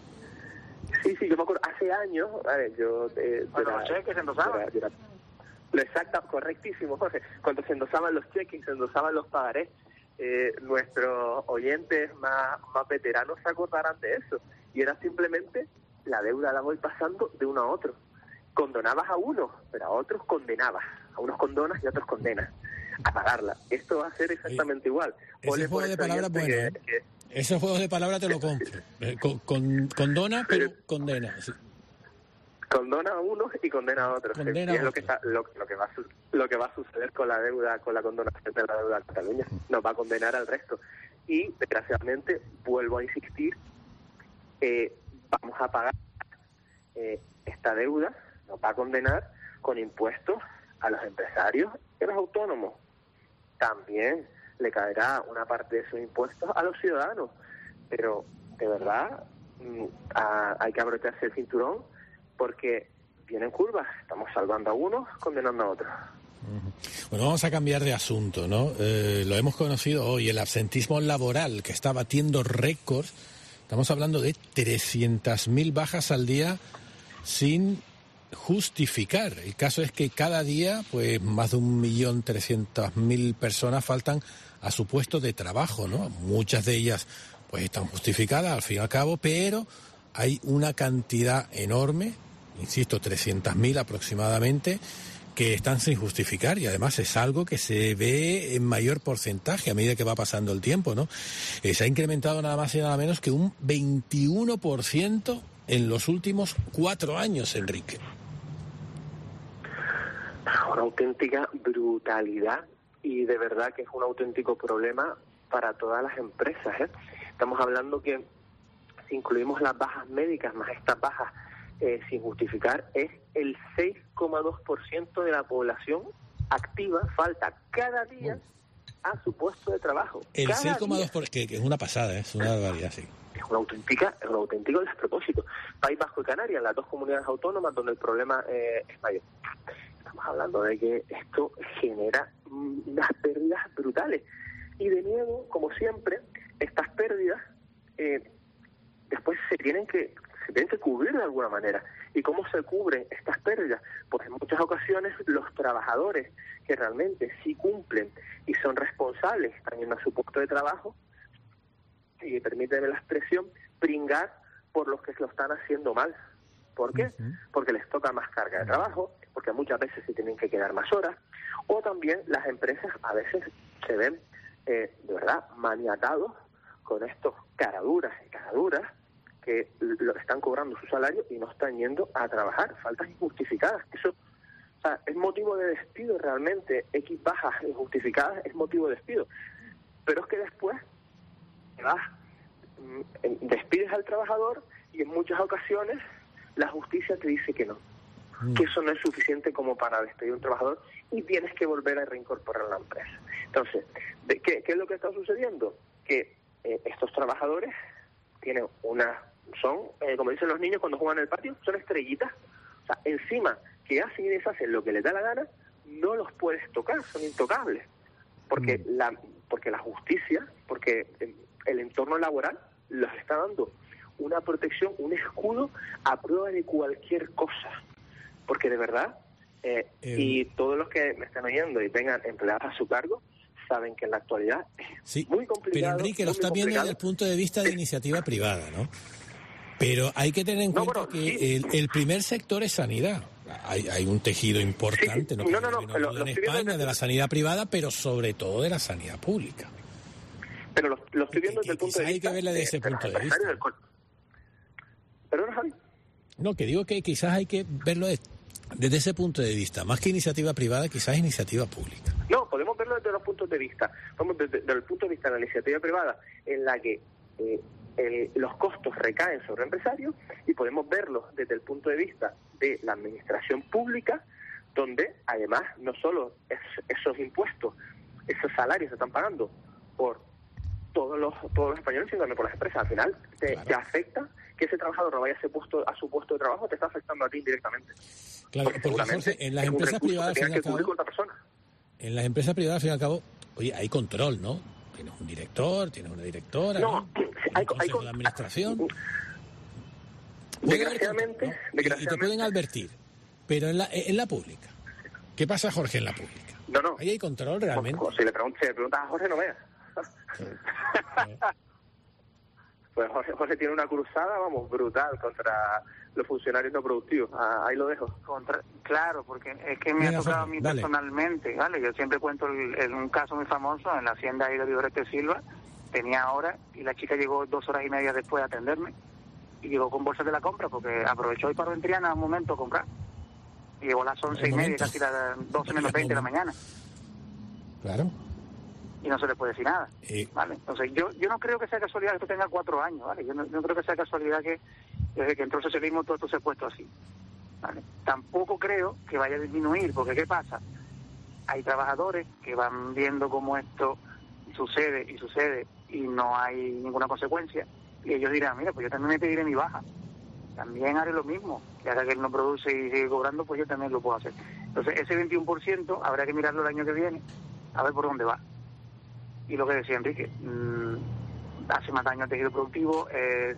Speaker 20: Sí, sí, yo me acuerdo, hace años, vale, yo... Eh,
Speaker 21: cuando los cheques se endosaban.
Speaker 20: Lo exacto, correctísimo, Jorge. Cuando se endosaban los cheques, se endosaban los pagarés, eh, nuestros oyentes más, más veteranos se acordarán de eso. Y era simplemente... la deuda la voy pasando de uno a otro. Condonabas a unos, pero a otros condenabas. A unos condonas y a otros condenas a pagarla. Esto va a ser exactamente igual.
Speaker 19: Ese juego de palabras, bueno, que, ¿eh? que... Ese juego de palabras te lo compro. Con, con, condona, pero condena. Sí.
Speaker 20: Condona a unos y condena a otros.
Speaker 19: Condena
Speaker 20: es
Speaker 19: a
Speaker 20: lo que está, lo, lo que va a su, lo que va a suceder con la deuda, con la condonación de la deuda de Cataluña. Nos va a condenar al resto. Y, desgraciadamente, vuelvo a insistir, eh, vamos a pagar eh, esta deuda, nos va a condenar con impuestos a los empresarios y a los autónomos. También le caerá una parte de esos impuestos a los ciudadanos, pero de verdad mm, a, hay que abrocharse el cinturón porque vienen curvas, estamos salvando a unos, condenando a otros.
Speaker 19: Bueno, vamos a cambiar de asunto, ¿no? Eh, lo hemos conocido hoy, el absentismo laboral que está batiendo récords. Estamos hablando de trescientas mil bajas al día sin justificar. El caso es que cada día, pues más de un millón trescientas mil personas faltan a su puesto de trabajo, ¿no? Muchas de ellas, pues están justificadas al fin y al cabo, pero hay una cantidad enorme, insisto, trescientas mil aproximadamente, que están sin justificar, y además es algo que se ve en mayor porcentaje a medida que va pasando el tiempo, ¿no? Eh, se ha incrementado nada más y nada menos que un veintiuno por ciento en los últimos cuatro años, Enrique.
Speaker 20: Una auténtica brutalidad y de verdad que es un auténtico problema para todas las empresas, ¿eh? Estamos hablando que si incluimos las bajas médicas más estas bajas Eh, sin justificar, es el seis coma dos por ciento de la población activa falta cada día a su puesto de trabajo.
Speaker 19: El seis coma dos por ciento, que, que es una pasada, ¿eh? Es una barbaridad, sí.
Speaker 20: Es una auténtica, es un auténtico despropósito. País Vasco y Canarias, las dos comunidades autónomas donde el problema eh, es mayor. Estamos hablando de que esto genera unas pérdidas brutales. Y de nuevo, como siempre, estas pérdidas eh, después se tienen que se tienen que cubrir de alguna manera. ¿Y cómo se cubren estas pérdidas? Pues en muchas ocasiones los trabajadores que realmente sí cumplen y son responsables también a su puesto de trabajo, y permíteme la expresión, pringar por los que se lo están haciendo mal. ¿Por qué? Uh-huh. Porque les toca más carga de trabajo, porque muchas veces se tienen que quedar más horas, o también las empresas a veces se ven, eh, de verdad, maniatados con estos caraduras y caraduras que lo están cobrando su salario y no están yendo a trabajar, faltas injustificadas. Eso, o sea, es motivo de despido realmente. X bajas injustificadas es motivo de despido. Pero es que después vas, despides al trabajador y en muchas ocasiones la justicia te dice que no, mm. que eso no es suficiente como para despedir a un trabajador y tienes que volver a reincorporar a la empresa. Entonces, ¿de qué, qué es lo que está sucediendo? Que eh, estos trabajadores tienen una... son, eh, como dicen los niños cuando juegan en el patio, son estrellitas. O sea, encima que hacen y deshacen lo que les da la gana, no los puedes tocar, son intocables. Porque mm. la porque la justicia, porque el entorno laboral los está dando una protección, un escudo a prueba de cualquier cosa. Porque de verdad, eh, eh, y todos los que me están oyendo y tengan empleados a su cargo, saben que en la actualidad es
Speaker 19: sí,
Speaker 20: muy complicado.
Speaker 19: Pero Enrique, lo está viendo desde el punto de vista de iniciativa privada, ¿no? Pero hay que tener en no, cuenta bueno, que sí. el, el primer sector es sanidad. Hay, hay un tejido importante,
Speaker 20: sí,
Speaker 19: ¿no?
Speaker 20: No, no, no,
Speaker 19: no,
Speaker 20: lo,
Speaker 19: en
Speaker 20: lo
Speaker 19: España, de la sanidad privada, pero sobre todo de la sanidad pública.
Speaker 20: Pero lo, lo estoy viendo desde el punto de vista...
Speaker 19: Hay que verla desde ese punto de vista.
Speaker 20: ¿Perdón, Javi?
Speaker 19: No, que digo que quizás hay que verlo de, desde ese punto de vista. Más que iniciativa privada, quizás iniciativa pública.
Speaker 20: No, podemos verlo desde los puntos de vista. Vamos desde, desde el punto de vista de la iniciativa privada, en la que eh, el, los costos recaen sobre empresarios, y podemos verlo desde el punto de vista de la administración pública, donde además no solo es, esos impuestos, esos salarios se están pagando por todos los todos los españoles, sino también por las empresas. Al final te, claro. te afecta que ese trabajador no vaya a, ese puesto, a su puesto de trabajo, te está afectando a ti indirectamente.
Speaker 19: Claro, porque, porque Jorge, en las empresas privadas, al fin y al cabo, en las empresas privadas, al fin y al cabo, oye, hay control, ¿no? Tienes un director, tienes una directora, ¿no? ¿no?
Speaker 20: Hay,
Speaker 19: un consejo
Speaker 20: hay,
Speaker 19: de administración.
Speaker 20: Desgraciadamente,
Speaker 19: control, ¿no?
Speaker 20: desgraciadamente.
Speaker 19: Y te pueden advertir. Pero en la, en la pública. ¿Qué pasa, Jorge, en la pública?
Speaker 20: No, no.
Speaker 19: ¿Ahí hay control realmente?
Speaker 20: Pues, si le preguntas, si le preguntas a Jorge, no veas. Sí. Pues Jorge, Jorge tiene una cruzada, vamos, brutal contra los funcionarios no productivos. Ah, ahí lo dejo.
Speaker 21: Contra, claro, porque es que me Mira, ha tocado Jorge, a mí dale. personalmente, ¿vale? Yo siempre cuento el, el, un caso muy famoso en la hacienda de Viborete Silva. Tenía horas y la chica llegó dos horas y media después a atenderme, y llegó con bolsas de la compra porque aprovechó y paró en Triana un momento a comprar. Y llegó a las once y media, casi las doce menos veinte de la mañana.
Speaker 19: Claro.
Speaker 21: Y no se le puede decir nada,
Speaker 19: eh.
Speaker 21: ¿vale? Entonces, yo yo no creo que sea casualidad que esto tenga cuatro años, ¿vale? Yo no, no creo que sea casualidad que desde que entró el socialismo todo esto se ha puesto así, ¿vale? Tampoco creo que vaya a disminuir, porque ¿qué pasa? Hay trabajadores que van viendo cómo esto sucede y sucede y no hay ninguna consecuencia, y ellos dirán, mira, pues yo también me pediré mi baja, también haré lo mismo, que haga que él no produce y sigue cobrando, pues yo también lo puedo hacer. Entonces, ese veintiuno por ciento habrá que mirarlo el año que viene, a ver por dónde va. Y lo que decía Enrique, mmm, hace más daño al tejido productivo, eh,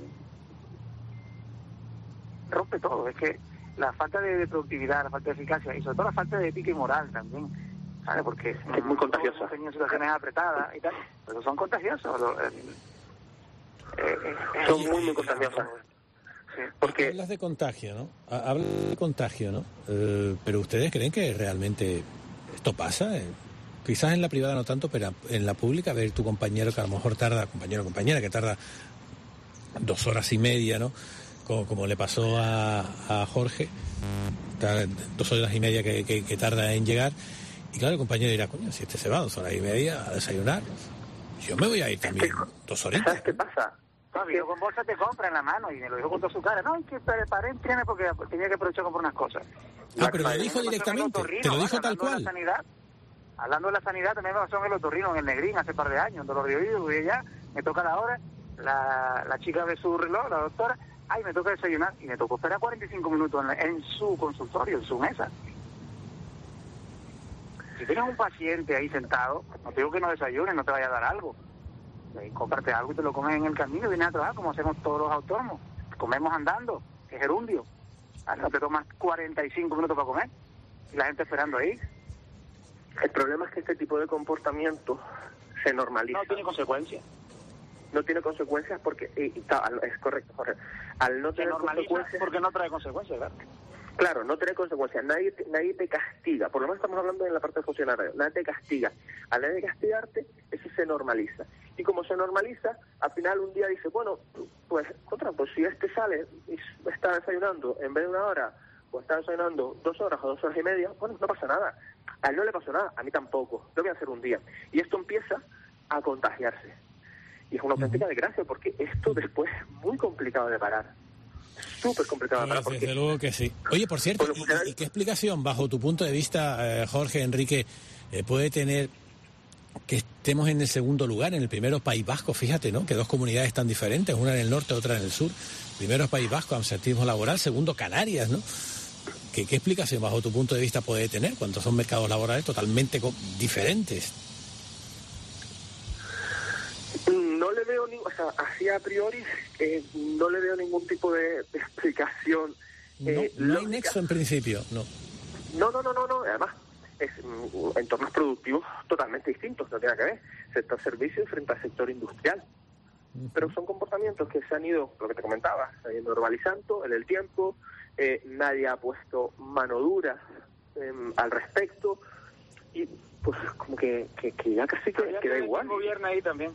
Speaker 21: rompe todo. Es que la falta de, de productividad, la falta de eficacia y sobre todo la falta de ética y moral también, ¿sabes? Porque
Speaker 20: es muy contagiosa.
Speaker 21: Hemos tenido situaciones apretadas y tal, pero son contagiosas. Lo, eh,
Speaker 20: eh, son muy, muy contagiosas.
Speaker 19: Sí. Porque hablas de contagio, ¿no? Hablas de contagio, ¿no? Eh, pero ¿ustedes creen que realmente esto pasa? Eh, Quizás en la privada no tanto, pero en la pública, ver tu compañero que a lo mejor tarda, compañero o compañera, que tarda dos horas y media, ¿no? Como, como le pasó a, a Jorge, dos horas y media que, que, que tarda en llegar. Y claro, el compañero dirá, coño, si este se va dos horas y media a desayunar, yo me voy a ir también dos horitas.
Speaker 20: ¿Sabes qué pasa?
Speaker 21: No, yo con bolsa te compra en la mano y me lo dijo con toda su cara. No, hay que preparar en trenes porque tenía que aprovechar comprar unas cosas.
Speaker 19: Ah, pero lo dijo directamente, te lo dijo tal cual.
Speaker 21: Hablando de la sanidad, también me pasó en el otorrino, en el Negrín, hace par de años, en dolor de oído, voy allá, me toca la hora, la, la chica ve su reloj, la doctora, ay, me toca desayunar, y me tocó esperar cuarenta y cinco minutos en, la, en su consultorio, en su mesa. Si tienes un paciente ahí sentado, no te digo que no desayunes, no te vaya a dar algo. Eh, cómprate algo y te lo comes en el camino y vienes a trabajar, como hacemos todos los autónomos. Comemos andando, que es gerundio. Ah, no te tomas cuarenta y cinco minutos para comer, y la gente esperando ahí.
Speaker 20: El problema es que este tipo de comportamiento se normaliza.
Speaker 21: No tiene consecuencias.
Speaker 20: No tiene consecuencias porque... Y, y, es correcto, Jorge. Al no
Speaker 21: se
Speaker 20: tener
Speaker 21: normaliza
Speaker 20: consecuencias...
Speaker 21: porque no trae consecuencias, ¿verdad?
Speaker 20: Claro, no tiene consecuencias. Nadie te, nadie te castiga. Por lo menos estamos hablando en la parte funcionaria. Nadie te castiga. Al nadie castigarte, eso se normaliza. Y como se normaliza, al final un día dice, bueno, pues, contra, pues si este sale y está desayunando en vez de una hora, o está desayunando dos horas o dos horas y media, bueno, no pasa nada. A él no le pasó nada, a mí tampoco. Lo voy a hacer un día. Y esto empieza a contagiarse. Y es una auténtica desgracia, porque esto después es muy complicado de parar. Súper complicado de parar.
Speaker 19: Pues
Speaker 20: porque...
Speaker 19: desde luego que sí. Oye, por cierto, ¿y, ¿y qué explicación, bajo tu punto de vista, eh, Jorge, Enrique, eh, puede tener que estemos en el segundo lugar, en el primero País Vasco? Fíjate, ¿no? Que dos comunidades tan diferentes, una en el norte, otra en el sur. Primero País Vasco, absentismo laboral. Segundo, Canarias, ¿no? ¿Qué, ¿Qué explicación, bajo tu punto de vista, puede tener cuando son mercados laborales totalmente diferentes?
Speaker 20: No le veo ni... O sea, así a priori eh, no le veo ningún tipo de, de explicación. Eh,
Speaker 19: no, no hay nexo en principio, no.
Speaker 20: No, no, no, no, no. Además, es mm, entornos productivos totalmente distintos, no tiene que ver. Sector servicios frente al sector industrial. Uh-huh. Pero son comportamientos que se han ido, lo que te comentaba, se han ido normalizando en el tiempo. Eh, nadie ha puesto mano dura eh, al respecto. Y pues como que, que, que ya casi que, que da igual.
Speaker 21: Gobierna ahí también.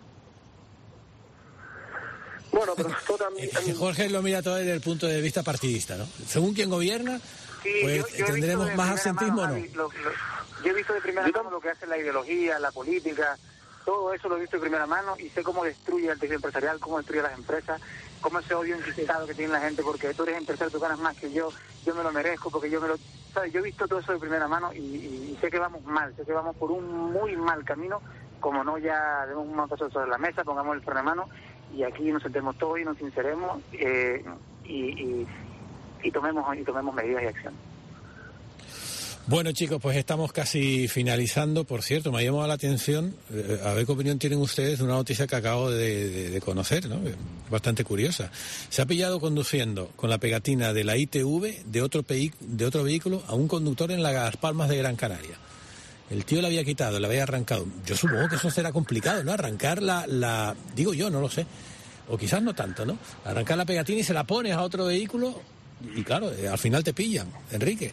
Speaker 20: Bueno, pero esto también...
Speaker 19: Jorge lo mira todo desde el punto de vista partidista, ¿no? Según quien gobierna,
Speaker 21: sí,
Speaker 19: pues
Speaker 21: yo, yo
Speaker 19: tendremos más absentismo o no.
Speaker 21: Lo, lo, yo he visto de primera mano lo que hace la ideología, la política, todo eso lo he visto de primera mano y sé cómo destruye el tejido empresarial, cómo destruye las empresas, cómo ese odio inquisitado que tiene la gente porque tú eres empresario, tú ganas más que yo, yo me lo merezco porque yo me lo... ¿Sabes? Yo he visto todo eso de primera mano y, y, y sé que vamos mal, sé que vamos por un muy mal camino, como no ya demos un paso sobre la mesa, pongamos el freno de mano y aquí nos sentemos todos y nos sinceremos eh, y, y, y tomemos y tomemos medidas y acción.
Speaker 19: Bueno, chicos, pues estamos casi finalizando. Por cierto, me ha llamado la atención, eh, a ver qué opinión tienen ustedes de una noticia que acabo de, de, de conocer, ¿no? Bastante curiosa. Se ha pillado conduciendo con la pegatina de la I T V de otro, pei- de otro vehículo a un conductor en Las Palmas de Gran Canaria. El tío le había quitado, le había arrancado. Yo supongo que eso será complicado, ¿no? Arrancar la, la... Digo yo, no lo sé. O quizás no tanto, ¿no? Arrancar la pegatina y se la pones a otro vehículo y claro, eh, al final te pillan. Enrique.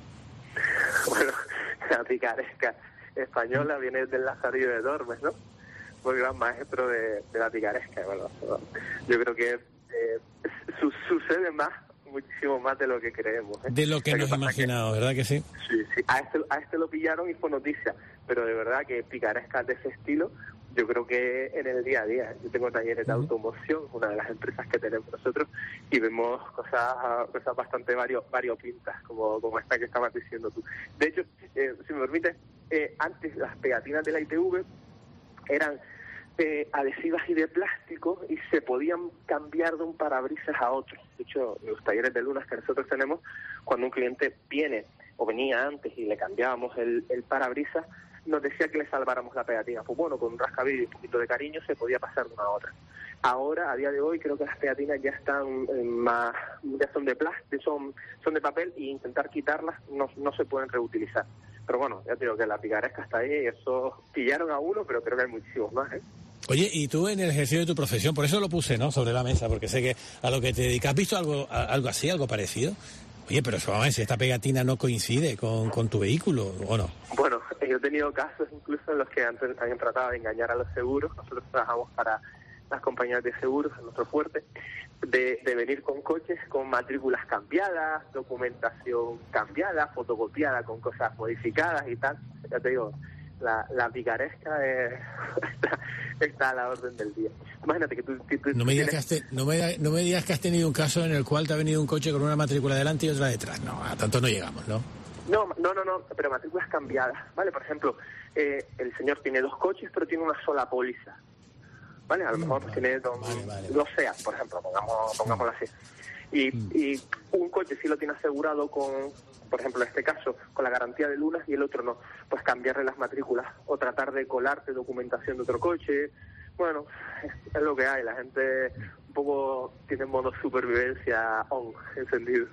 Speaker 20: Bueno, la picaresca española viene del Lazarillo de Tormes, ¿no? Fue el gran maestro de, de la picaresca. Bueno, yo creo que eh, su, sucede más, muchísimo más de lo que creemos. ¿eh?
Speaker 19: De lo que nos imaginamos, ¿verdad que sí?
Speaker 20: Sí, sí. A este, a este lo pillaron y fue noticia, pero de verdad que picarescas de ese estilo, yo creo que en el día a día. Yo tengo talleres de automoción, una de las empresas que tenemos nosotros, y vemos cosas cosas bastante vario, variopintas, como, como esta que estabas diciendo tú. De hecho, eh, si me permites, eh, antes las pegatinas de la I T V eran eh, adhesivas y de plástico y se podían cambiar de un parabrisas a otro. De hecho, en los talleres de lunas que nosotros tenemos, cuando un cliente viene o venía antes y le cambiábamos el, el parabrisas, nos decía que le salváramos la pegatina. Pues bueno, con un rascabillo y un poquito de cariño se podía pasar de una a otra. Ahora, a día de hoy, creo que las pegatinas ya están eh, más, ya son de plástico, son, son de papel, y intentar quitarlas no, no se pueden reutilizar. Pero bueno, ya te digo que la picaresca está ahí, y eso pillaron a uno, pero creo que hay muchísimos más, ¿eh?
Speaker 19: Oye, y tú en el ejercicio de tu profesión, por eso lo puse, ¿no?, sobre la mesa, porque sé que a lo que te dedicas, ¿has visto algo, algo así, algo parecido? Oye, pero eso, vamos a ver, si esta pegatina no coincide con, con tu vehículo, ¿o no?
Speaker 20: Bueno, yo he tenido casos incluso en los que han, han tratado de engañar a los seguros. Nosotros trabajamos para las compañías de seguros, en nuestro fuerte, de, de venir con coches con matrículas cambiadas, documentación cambiada, fotocopiada con cosas modificadas y tal. Ya te digo, la, la picaresca es, está, está a la orden del día. Imagínate que tú... Que tú
Speaker 19: no, me digas
Speaker 20: tienes...
Speaker 19: que has te, no, me, no me digas que has tenido un caso en el cual te ha venido un coche con una matrícula delante y otra detrás. No, a tanto no llegamos, ¿no?
Speaker 20: No, no, no, no, pero matrículas cambiadas, ¿vale? Por ejemplo, eh, el señor tiene dos coches, pero tiene una sola póliza, ¿vale? A lo mejor pues, tiene dos, vale, vale. dos SEAT, por ejemplo, pongamos, pongámoslo así. Y, mm. y un coche sí lo tiene asegurado con, por ejemplo, en este caso, con la garantía de lunas, y el otro no. Pues cambiarle las matrículas o tratar de colarte documentación de otro coche. Bueno, es, es lo que hay. La gente un poco tiene modo supervivencia on, encendido.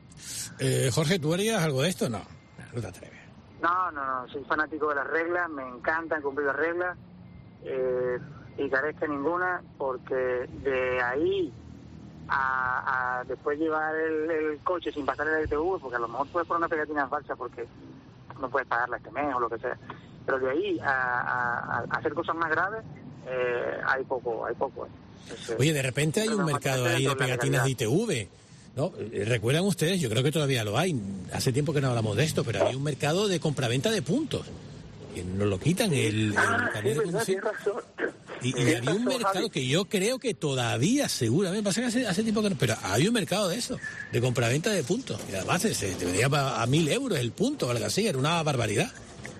Speaker 19: Eh, Jorge, ¿tú harías algo de esto? No, no te atreves.
Speaker 21: No, no, no, soy fanático de las reglas, me encantan cumplir las reglas, eh, y carezca ninguna, porque de ahí a, a después llevar el, el coche sin pasar el I T V, porque a lo mejor puedes poner una pegatina falsa porque no puedes pagarla este mes o lo que sea, pero de ahí a, a, a hacer cosas más graves, eh, hay poco, hay poco. Eh. Entonces,
Speaker 19: oye, de repente hay un mercado ahí de pegatinas de I T V. ¿No? ¿Recuerdan ustedes? Yo creo que todavía lo hay. Hace tiempo que no hablamos de esto, pero hay un mercado de compraventa de puntos. Que nos lo quitan el, el
Speaker 20: ah,
Speaker 19: carnet
Speaker 20: sí,
Speaker 19: de conducir. Y, y había un mercado que yo creo que todavía, seguramente, pasa que hace, hace tiempo que no, pero hay un mercado de eso, de compraventa de puntos. Y además se te venía a, a mil euros el punto o algo así, era una barbaridad.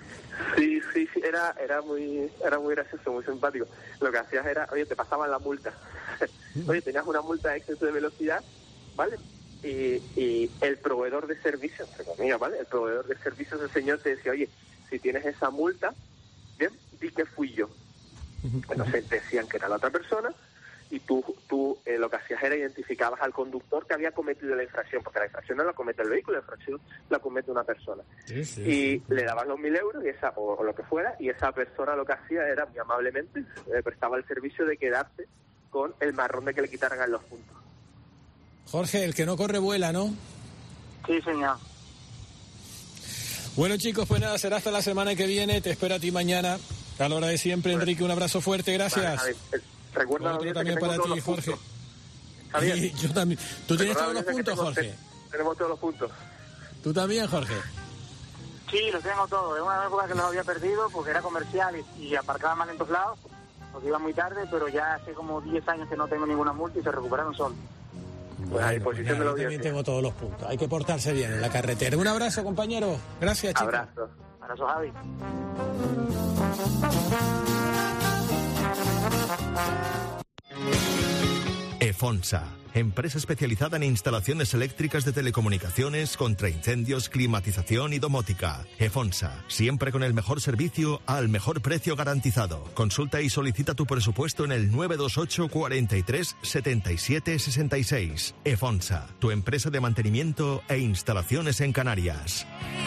Speaker 20: Sí, sí, sí, era, era muy, era muy gracioso, muy simpático. Lo que hacías era, oye, te pasaban la multa. Oye, tenías una multa de exceso de velocidad, ¿vale? Y, y el proveedor de servicios, entre comillas, ¿vale? El proveedor de servicios, el señor te decía, oye, si tienes esa multa, bien, di que fui yo. Entonces decían que era la otra persona, y tú tú eh, lo que hacías era identificabas al conductor que había cometido la infracción, porque la infracción no la comete el vehículo, la infracción la comete una persona. Sí, sí, y sí. le dabas los mil euros y esa, o, o lo que fuera, y esa persona lo que hacía era muy amablemente eh, prestaba el servicio de quedarse con el marrón de que le quitaran los puntos.
Speaker 19: Jorge, el que no corre vuela, ¿no?
Speaker 21: Sí, señor.
Speaker 19: Bueno, chicos, pues nada, será hasta la semana que viene. Te espero a ti mañana, a la hora de siempre. Bueno. Enrique, un abrazo fuerte, gracias. Vale,
Speaker 20: recuerda
Speaker 19: Otro también para ti, Jorge.
Speaker 20: Y
Speaker 19: yo también. ¿Tú tienes todos los puntos, Jorge?
Speaker 20: Tenemos todos los puntos.
Speaker 19: ¿Tú también, Jorge?
Speaker 21: Sí, los tengo todos. En una época que los había perdido porque era comercial y, y aparcaba mal en todos lados, porque iba muy tarde, pero ya hace como diez años que no tengo ninguna multa y se recuperaron solos.
Speaker 19: Bueno, a disposición pues, de yo también tengo todos los puntos. Hay que portarse bien en la carretera. Un abrazo, compañero. Gracias, chicos.
Speaker 20: Abrazo.
Speaker 21: Abrazo, Javi.
Speaker 4: EFONSA, empresa especializada en instalaciones eléctricas de telecomunicaciones, contra incendios, climatización y domótica. EFONSA, siempre con el mejor servicio al mejor precio garantizado. Consulta y solicita tu presupuesto en el nueve dos ocho, cuarenta y tres, setenta y siete, sesenta y seis. EFONSA, tu empresa de mantenimiento e instalaciones en Canarias.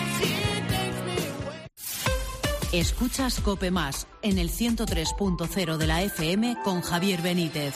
Speaker 12: Escuchas COPE Más en el ciento tres punto cero de la F M con Javier Benítez.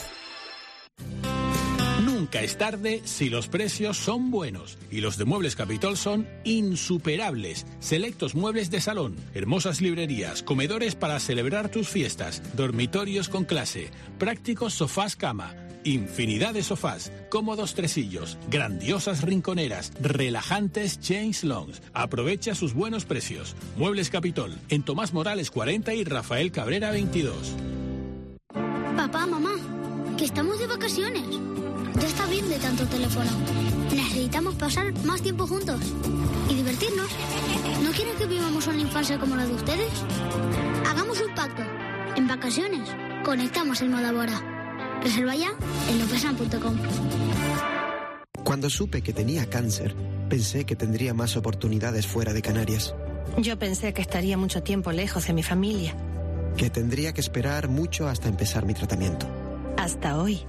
Speaker 22: Nunca es tarde si los precios son buenos. Y los de Muebles Capitol son insuperables. Selectos muebles de salón, hermosas librerías, comedores para celebrar tus fiestas, dormitorios con clase, prácticos sofás cama, infinidad de sofás, cómodos tresillos, grandiosas rinconeras, relajantes change longs. Aprovecha sus buenos precios. Muebles Capitol, en Tomás Morales cuarenta y Rafael Cabrera veintidós.
Speaker 23: Papá, mamá, que estamos de vacaciones. Ya está bien de tanto teléfono. Necesitamos pasar más tiempo juntos y divertirnos. ¿No quieren que vivamos una infancia como la de ustedes? Hagamos un pacto. En vacaciones, conectamos el modo Bora. Reserva ya en lopesan punto com.
Speaker 24: Cuando supe que tenía cáncer, pensé que tendría más oportunidades fuera de Canarias.
Speaker 25: Yo pensé que estaría mucho tiempo lejos de mi familia.
Speaker 24: Que tendría que esperar mucho hasta empezar mi tratamiento.
Speaker 25: Hasta hoy.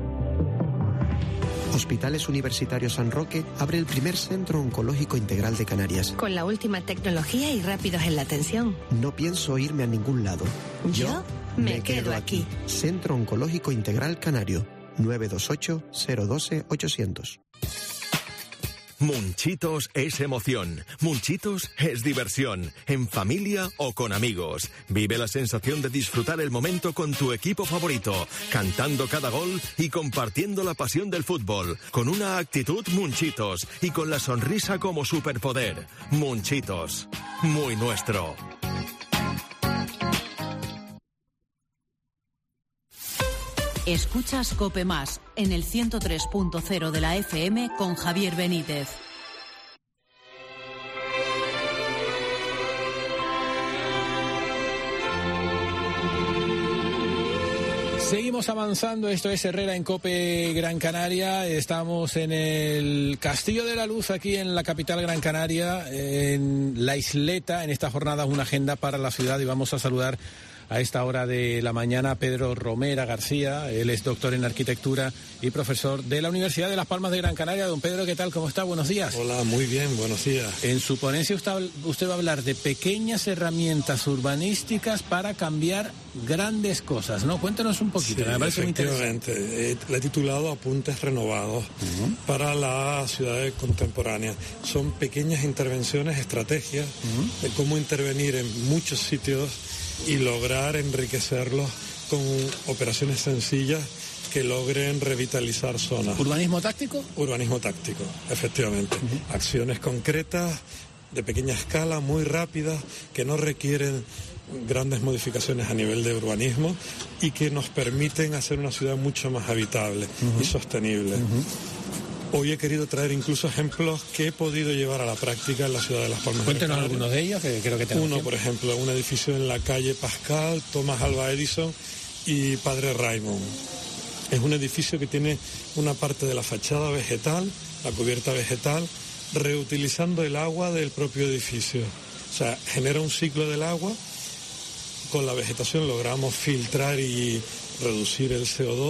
Speaker 24: Hospitales Universitarios San Roque abre el primer centro oncológico integral de Canarias.
Speaker 25: Con la última tecnología y rápidos en la atención.
Speaker 24: No pienso irme a ningún lado.
Speaker 25: Yo, Yo me, me quedo, quedo aquí.
Speaker 24: aquí. Centro Oncológico Integral Canario. nueve dos ocho, cero uno dos, ochocientos.
Speaker 4: Munchitos es emoción, Munchitos es diversión, en familia o con amigos. Vive la sensación de disfrutar el momento con tu equipo favorito, cantando cada gol y compartiendo la pasión del fútbol, con una actitud Munchitos y con la sonrisa como superpoder. Munchitos, muy nuestro.
Speaker 12: Escuchas COPE Más en el ciento tres punto cero de la F M con Javier Benítez.
Speaker 19: Seguimos avanzando, esto es Herrera en COPE Gran Canaria. Estamos en el Castillo de la Luz, aquí en la capital Gran Canaria, en la isleta. En esta jornada una agenda para la ciudad y vamos a saludar a esta hora de la mañana Pedro Romera García. Él es doctor en arquitectura y profesor de la Universidad de Las Palmas de Gran Canaria. Don Pedro, ¿qué tal? ¿Cómo está? Buenos días.
Speaker 26: Hola, muy bien, buenos días.
Speaker 19: En su ponencia usted, usted va a hablar de pequeñas herramientas urbanísticas para cambiar grandes cosas, ¿no? Cuéntanos un poquito,
Speaker 26: sí,
Speaker 19: me parece muy
Speaker 26: interesante. Eh, le he titulado Apuntes Renovados uh-huh. para las ciudades contemporáneas. Son pequeñas intervenciones, estrategias uh-huh. de cómo intervenir en muchos sitios y lograr enriquecerlos con operaciones sencillas que logren revitalizar zonas.
Speaker 19: ¿Urbanismo táctico?
Speaker 26: Urbanismo táctico, efectivamente. Uh-huh. Acciones concretas, de pequeña escala, muy rápidas, que no requieren grandes modificaciones a nivel de urbanismo y que nos permiten hacer una ciudad mucho más habitable uh-huh. y sostenible. Uh-huh. Hoy he querido traer incluso ejemplos que he podido llevar a la práctica en la ciudad de Las Palmas.
Speaker 19: Cuéntenos algunos de ellos, que creo que tenemos
Speaker 26: Uno, tiempo. Por ejemplo, un edificio en la calle Pascal, Thomas Alva Edison y Padre Raymond. Es un edificio que tiene una parte de la fachada vegetal, la cubierta vegetal, reutilizando el agua del propio edificio. O sea, genera un ciclo del agua. Con la vegetación logramos filtrar y reducir el C O dos,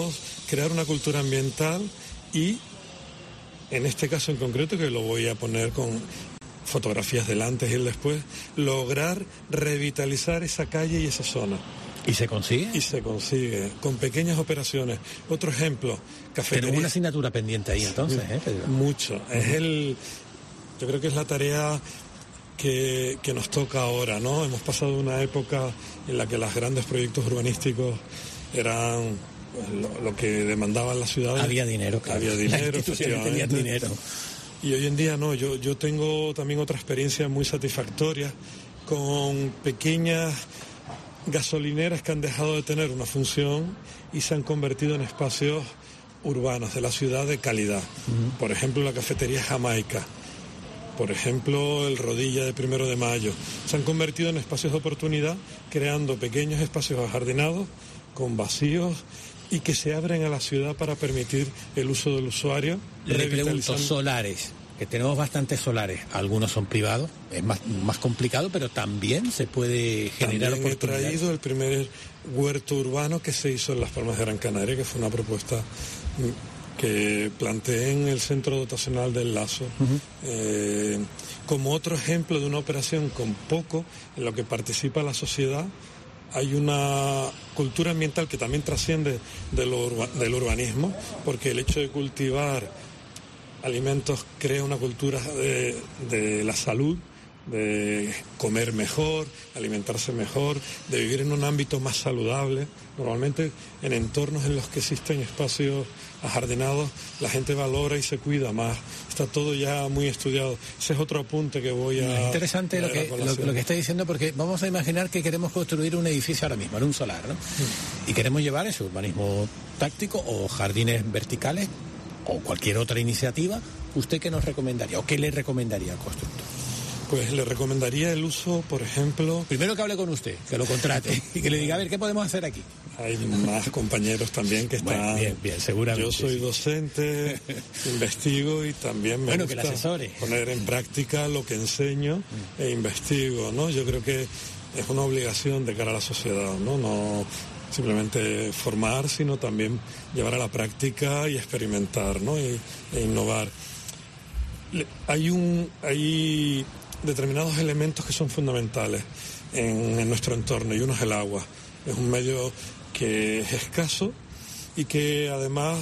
Speaker 26: crear una cultura ambiental y, en este caso en concreto, que lo voy a poner con fotografías del antes y el después, lograr revitalizar esa calle y esa zona.
Speaker 19: ¿Y se consigue?
Speaker 26: Y se consigue, con pequeñas operaciones. Otro ejemplo, cafetería.
Speaker 19: Tenemos una asignatura pendiente ahí entonces, ¿eh, Pedro?
Speaker 26: Mucho. Es el, yo creo que es la tarea que, que nos toca ahora, ¿no? Hemos pasado una época en la que los grandes proyectos urbanísticos eran lo, lo que demandaban las ciudades.
Speaker 19: Había dinero, claro.
Speaker 26: Había dinero, efectivamente.
Speaker 19: Tenía dinero.
Speaker 26: Y hoy en día no, yo, yo tengo también otra experiencia muy satisfactoria con pequeñas gasolineras que han dejado de tener una función y se han convertido en espacios urbanos de la ciudad de calidad. Uh-huh. Por ejemplo, la cafetería Jamaica, por ejemplo, el Rodilla de Primero de Mayo. Se han convertido en espacios de oportunidad, creando pequeños espacios ajardinados con vacíos y que se abren a la ciudad para permitir el uso del usuario.
Speaker 19: Le pregunto, solares, que tenemos bastantes solares, algunos son privados, es más, más complicado, pero también se puede generar
Speaker 26: también
Speaker 19: oportunidades.
Speaker 26: He traído el primer huerto urbano que se hizo en Las Palmas de Gran Canaria, que fue una propuesta que planteé en el Centro Dotacional del Lazo, uh-huh. eh, como otro ejemplo de una operación con poco en lo que participa la sociedad. Hay una cultura ambiental que también trasciende de lo urba, del urbanismo, porque el hecho de cultivar alimentos crea una cultura de, de la salud, de comer mejor, alimentarse mejor, de vivir en un ámbito más saludable. Normalmente en entornos en los que existen espacios ajardinados, la gente valora y se cuida más. Está todo ya muy estudiado. Ese es otro apunte que voy a...
Speaker 19: Es interesante lo que, lo, lo que está diciendo, porque vamos a imaginar que queremos construir un edificio ahora mismo, en un solar, ¿no? Mm. Y queremos llevar ese urbanismo táctico o jardines verticales o cualquier otra iniciativa. ¿Usted qué nos recomendaría o qué le recomendaría al constructor?
Speaker 26: Pues le recomendaría el uso, por ejemplo...
Speaker 19: Primero que hable con usted, que lo contrate y que le diga, a ver, ¿qué podemos hacer aquí?
Speaker 26: Hay más compañeros también que están...
Speaker 19: Bueno, bien, bien, seguramente.
Speaker 26: Yo soy
Speaker 19: sí.
Speaker 26: docente, investigo y también me
Speaker 19: bueno,
Speaker 26: gusta
Speaker 19: que le asesore.
Speaker 26: Poner en práctica lo que enseño mm. e investigo, ¿no? Yo creo que es una obligación de cara a la sociedad, ¿no? No simplemente formar, sino también llevar a la práctica y experimentar, ¿no? Y, e innovar. Hay un... Hay determinados elementos que son fundamentales en, en nuestro entorno, y uno es el agua. Es un medio que es escaso y que además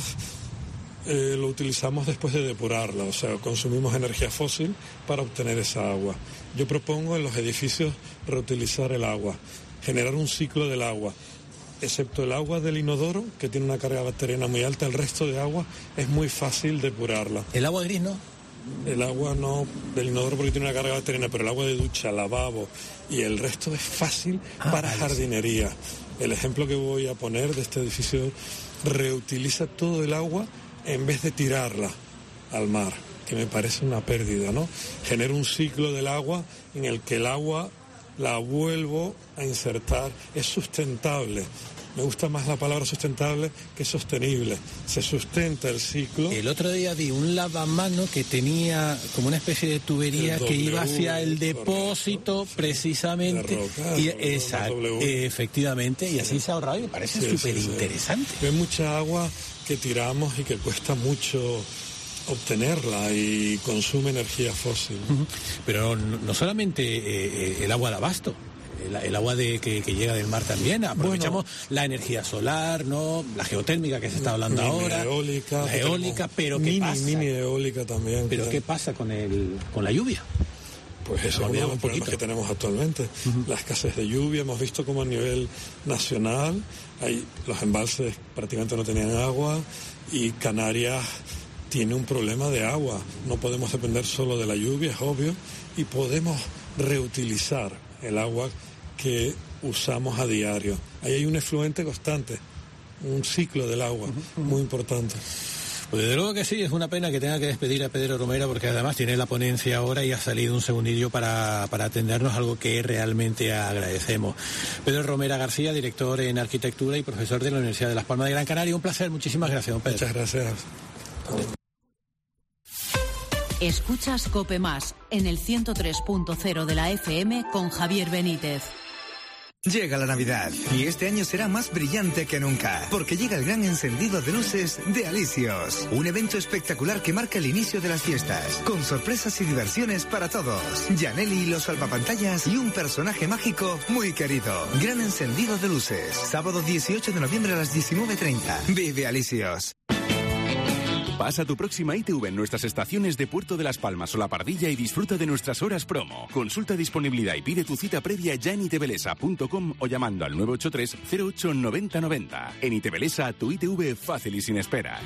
Speaker 26: eh, lo utilizamos después de depurarla, o sea, consumimos energía fósil para obtener esa agua. Yo propongo en los edificios reutilizar el agua, generar un ciclo del agua. Excepto el agua del inodoro, que tiene una carga bacteriana muy alta, el resto de agua es muy fácil depurarla.
Speaker 19: ¿El agua gris no?
Speaker 26: El agua no del inodoro porque tiene una carga bacteriana, pero el agua de ducha, lavabo y el resto es fácil ah, para vale, jardinería. Sí. El ejemplo que voy a poner de este edificio reutiliza todo el agua en vez de tirarla al mar, que me parece una pérdida, ¿no? Genera un ciclo del agua en el que el agua la vuelvo a insertar, es sustentable. Me gusta más la palabra sustentable que sostenible. Se sustenta el ciclo.
Speaker 19: El otro día vi un lavamano que tenía como una especie de tubería que iba hacia el depósito, correcto, precisamente. De roca, y esa, efectivamente, y así sí. se ha ahorrado y me parece sí, súper sí, interesante.
Speaker 26: Sí. Hay mucha agua que tiramos y que cuesta mucho obtenerla y consume energía fósil.
Speaker 19: Uh-huh. Pero no, no solamente eh, el agua de abasto. El, el agua de, que, que llega del mar también, aprovechamos bueno, la energía solar, no, la geotérmica que se está hablando
Speaker 26: mini
Speaker 19: ahora,
Speaker 26: eólica,
Speaker 19: la eólica, pero
Speaker 26: mini,
Speaker 19: ¿qué pasa?
Speaker 26: Mini eólica también.
Speaker 19: Pero
Speaker 26: que
Speaker 19: ¿qué pasa con el con la lluvia?
Speaker 26: Pues eso es uno de los problemas que tenemos actualmente. Uh-huh. La escasez de lluvia, hemos visto como a nivel nacional hay, los embalses prácticamente no tenían agua y Canarias tiene un problema de agua. No podemos depender solo de la lluvia, es obvio, y podemos reutilizar el agua que usamos a diario. Ahí hay un efluente constante, un ciclo del agua uh-huh. muy importante.
Speaker 19: Pues desde luego que sí, es una pena que tenga que despedir a Pedro Romera porque además tiene la ponencia ahora y ha salido un segundillo para, para atendernos, algo que realmente agradecemos. Pedro Romera García, director en Arquitectura y profesor de la Universidad de Las Palmas de Gran Canaria. Un placer, muchísimas gracias, don Pedro.
Speaker 26: Muchas gracias.
Speaker 12: Escuchas COPE Más en el ciento tres punto cero de la F M con Javier Benítez.
Speaker 18: Llega la Navidad y este año será más brillante que nunca, porque llega el gran encendido de luces de Alicios. Un evento espectacular que marca el inicio de las fiestas, con sorpresas y diversiones para todos. Janelli y los salvapantallas y un personaje mágico muy querido. Gran encendido de luces. Sábado dieciocho de noviembre a las diecinueve treinta. Vive Alicios.
Speaker 2: Pasa tu próxima I T V en nuestras estaciones de Puerto de las Palmas o La Pardilla y disfruta de nuestras horas promo. Consulta disponibilidad y pide tu cita previa ya en itebelesa punto com o llamando al nueve ocho tres cero ocho noventa noventa. En Itebelesa, tu I T V fácil y sin esperas.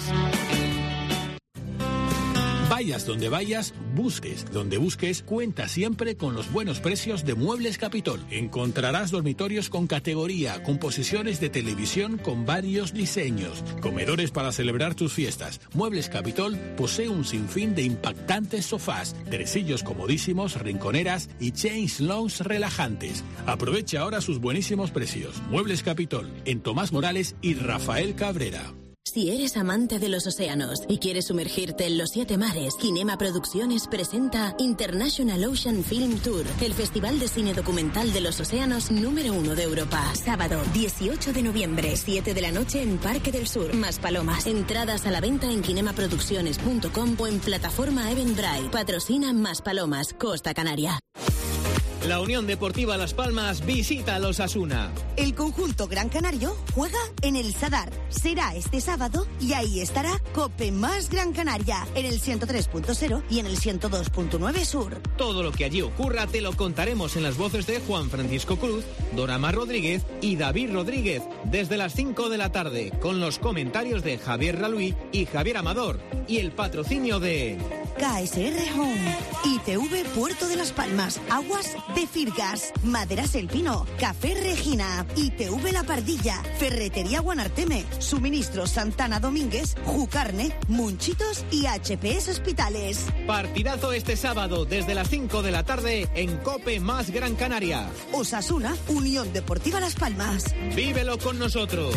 Speaker 22: Vayas donde vayas, busques donde busques, cuenta siempre con los buenos precios de Muebles Capitol. Encontrarás dormitorios con categoría, con posiciones de televisión con varios diseños, comedores para celebrar tus fiestas. Muebles Capitol posee un sinfín de impactantes sofás, tresillos comodísimos, rinconeras y chains lounge relajantes. Aprovecha ahora sus buenísimos precios. Muebles Capitol, en Tomás Morales y Rafael Cabrera.
Speaker 3: Si eres amante de los océanos y quieres sumergirte en los siete mares, Kinema Producciones presenta International Ocean Film Tour, el festival de cine documental de los océanos número uno de Europa. Sábado dieciocho de noviembre, siete de la noche en Parque del Sur, Maspalomas. Entradas a la venta en kinemaproducciones punto com o en plataforma Eventbrite. Patrocina Maspalomas, Costa Canaria.
Speaker 5: La Unión Deportiva Las Palmas visita a los Osasuna.
Speaker 13: El conjunto Gran Canario juega en el Sadar. Será este sábado y ahí estará Cope Más Gran Canaria en el ciento tres punto cero y en el ciento dos punto nueve Sur.
Speaker 5: Todo lo que allí ocurra te lo contaremos en las voces de Juan Francisco Cruz, Dorama Rodríguez y David Rodríguez desde las cinco de la tarde, con los comentarios de Javier Raluí y Javier Amador y el patrocinio de
Speaker 13: K S R Home, I T V Puerto de las Palmas, Aguas de Firgas, Maderas El Pino, Café Regina, I T V La Pardilla, Ferretería Guanarteme, Suministros Santana Domínguez, Jucarne, Munchitos y H P S Hospitales.
Speaker 5: Partidazo este sábado desde las cinco de la tarde en Cope Más Gran Canaria.
Speaker 13: Osasuna, Unión Deportiva Las Palmas.
Speaker 5: Vívelo con nosotros.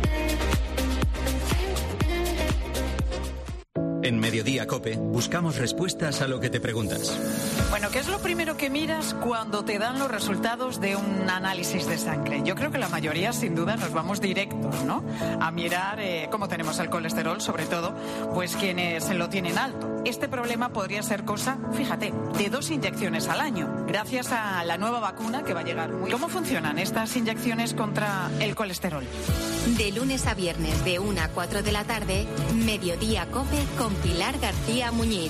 Speaker 6: En Mediodía COPE buscamos respuestas a lo que te preguntas.
Speaker 1: Bueno, ¿qué es lo primero que miras cuando te dan los resultados de un análisis de sangre? Yo creo que la mayoría, sin duda, nos vamos directos, ¿no? A mirar eh, cómo tenemos el colesterol, sobre todo, pues quienes lo tienen alto. Este problema podría ser cosa, fíjate, de dos inyecciones al año, gracias a la nueva vacuna que va a llegar muy... ¿Cómo funcionan estas inyecciones contra el colesterol?
Speaker 7: De lunes a viernes, de una a cuatro de la tarde, Mediodía COPE con Pilar García Muñiz.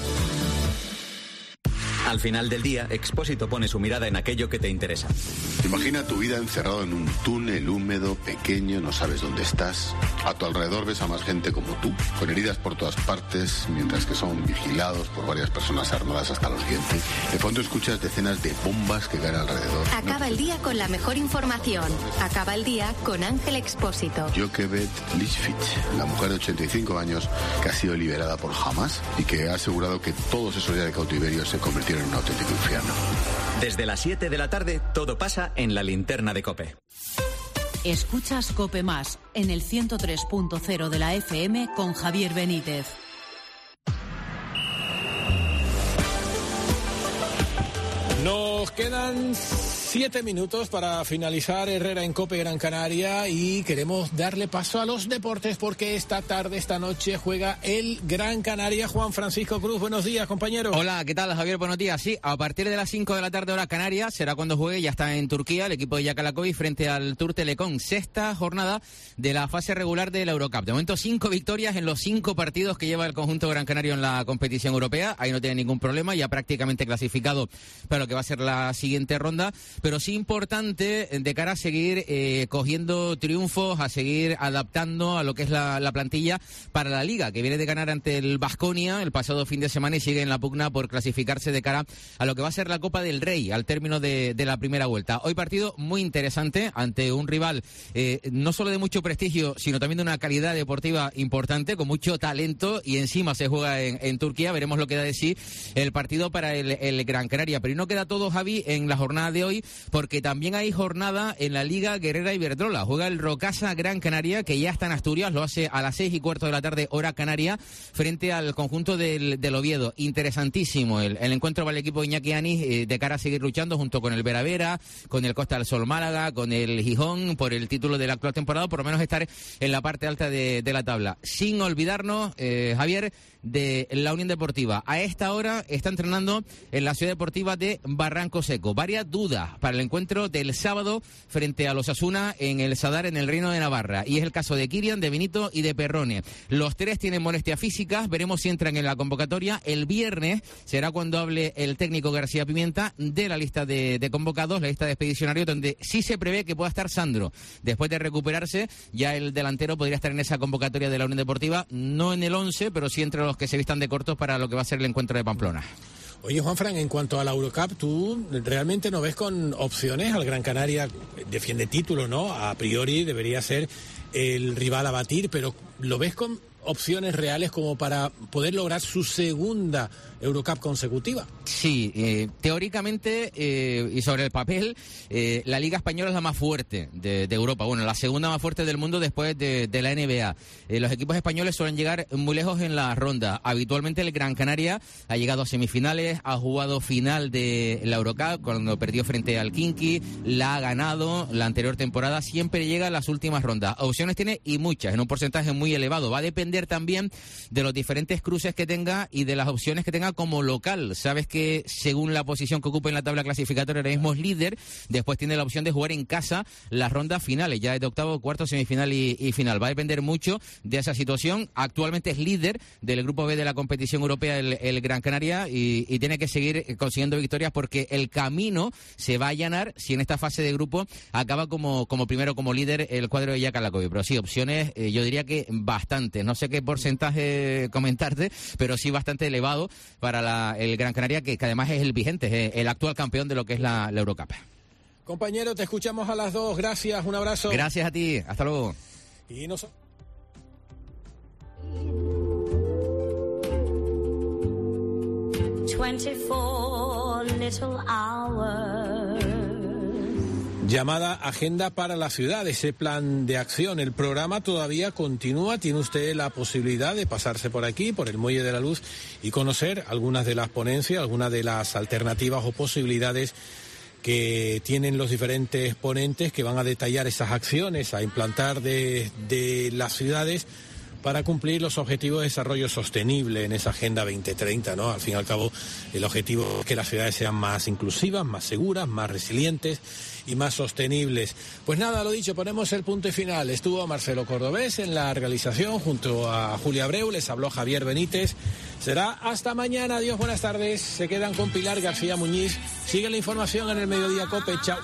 Speaker 6: Al final del día, Expósito pone su mirada en aquello que te interesa.
Speaker 8: Imagina tu vida encerrado en un túnel húmedo, pequeño, no sabes dónde estás. A tu alrededor ves a más gente como tú, con heridas por todas partes, mientras que son vigilados por varias personas armadas hasta los dientes. De fondo escuchas decenas de bombas que caen alrededor.
Speaker 7: Acaba el día con la mejor información. Acaba el día con Ángel Expósito.
Speaker 8: Joquebed Lichfield, la mujer de ochenta y cinco años que ha sido liberada por Hamas y que ha asegurado que todos esos días de cautiverio se convirtieron en un auténtico infierno.
Speaker 6: Desde las siete de la tarde, todo pasa en la linterna de COPE.
Speaker 12: Escuchas COPE Más en el ciento tres punto cero de la F M con Javier Benítez.
Speaker 22: Nos quedan siete minutos para finalizar Herrera en COPE Gran Canaria y queremos darle paso a los deportes porque esta tarde, esta noche juega el Gran Canaria. Juan Francisco Cruz, buenos días, compañero.
Speaker 14: Hola, ¿qué tal, Javier? Buenos días. Sí, a partir de las cinco de la tarde hora Canaria será cuando juegue, ya está en Turquía, el equipo de Yakalakovic frente al Tour Telecom. Sexta jornada de la fase regular de la Eurocup. De momento, cinco victorias en los cinco partidos que lleva el conjunto Gran Canario en la competición europea. Ahí no tiene ningún problema, ya prácticamente clasificado para lo que va a ser la siguiente ronda. Pero sí importante de cara a seguir eh, cogiendo triunfos, a seguir adaptando a lo que es la, la plantilla para la Liga, que viene de ganar ante el Baskonia el pasado fin de semana y sigue en la pugna por clasificarse de cara a lo que va a ser la Copa del Rey al término de, de la primera vuelta. Hoy partido muy interesante ante un rival eh, no solo de mucho prestigio, sino también de una calidad deportiva importante, con mucho talento, y encima se juega en, en Turquía. Veremos lo que da de sí el partido para el, el Gran Canaria. Pero no queda todo, Javi, en la jornada de hoy, porque también hay jornada en la Liga Guerrera Iberdrola. Juega el Rocasa Gran Canaria, que ya está en Asturias, lo hace a las seis y cuarto de la tarde, hora canaria, frente al conjunto del, del Oviedo. Interesantísimo el, el encuentro para el equipo de Iñaki Anis, eh, de cara a seguir luchando junto con el Veravera, con el Costa del Sol Málaga, con el Gijón, por el título de la actual temporada, por lo menos estar en la parte alta de, de la tabla. Sin olvidarnos, eh, Javier, de la Unión Deportiva. A esta hora está entrenando en la Ciudad Deportiva de Barranco Seco. Varias dudas para el encuentro del sábado frente a los Osasuna en el Sadar, en el Reino de Navarra. Y es el caso de Kirian, de Benito y de Perrone. Los tres tienen molestias físicas. Veremos si entran en la convocatoria. El viernes será cuando hable el técnico García Pimienta de la lista de, de convocados, la lista de expedicionarios, donde sí se prevé que pueda estar Sandro. Después de recuperarse, ya el delantero podría estar en esa convocatoria de la Unión Deportiva, no en el once, pero sí entre los que se vistan de cortos para lo que va a ser el encuentro de Pamplona.
Speaker 19: Oye, Juanfran, en cuanto a la Eurocup, ¿tú realmente no ves con opciones al Gran Canaria? Defiende título, ¿no? A priori debería ser el rival a batir, pero ¿lo ves con opciones reales como para poder lograr su segunda Eurocup consecutiva?
Speaker 14: Sí, eh, teóricamente eh, y sobre el papel, eh, la Liga Española es la más fuerte de, de Europa. Bueno, la segunda más fuerte del mundo después de, de la N B A. Eh, los equipos españoles suelen llegar muy lejos en la ronda. Habitualmente el Gran Canaria ha llegado a semifinales, ha jugado final de la Eurocup cuando perdió frente al Kinky, la ha ganado la anterior temporada, siempre llega a las últimas rondas. Opciones tiene y muchas, en un porcentaje muy elevado. Va a depender también de los diferentes cruces que tenga y de las opciones que tenga como local. Sabes que según la posición que ocupa en la tabla clasificatoria ahora mismo es líder, después tiene la opción de jugar en casa las rondas finales, ya es de octavo, cuarto, semifinal y, y final. Va a depender mucho de esa situación. Actualmente es líder del grupo B de la competición europea el, el Gran Canaria y, y tiene que seguir consiguiendo victorias porque el camino se va a allanar si en esta fase de grupo acaba como, como primero, como líder el cuadro de Jaka Lakovic. Pero sí, opciones eh, yo diría que bastante. No sé qué porcentaje comentarte, pero sí bastante elevado para la, el Gran Canaria, que, que además es el vigente, es el actual campeón de lo que es la, la Eurocup.
Speaker 19: Compañero, te escuchamos a las dos. Gracias, un abrazo.
Speaker 14: Gracias a ti, hasta luego.
Speaker 19: Y nos...
Speaker 9: twenty-four little hours.
Speaker 19: Llamada Agenda para la Ciudad, ese plan de acción. El programa todavía continúa. Tiene usted la posibilidad de pasarse por aquí, por el Muelle de la Luz, y conocer algunas de las ponencias, algunas de las alternativas o posibilidades que tienen los diferentes ponentes que van a detallar esas acciones a implantar de, de las ciudades para cumplir los objetivos de desarrollo sostenible en esa Agenda veinte treinta, ¿no? Al fin y al cabo, el objetivo es que las ciudades sean más inclusivas, más seguras, más resilientes y más sostenibles. Pues nada, lo dicho, ponemos el punto y final. Estuvo Marcelo Cordobés en la realización junto a Julia Abreu, les habló Javier Benítez. Será hasta mañana. Adiós, buenas tardes. Se quedan con Pilar García Muñiz. Sigue la información en el Mediodía COPE. Chao.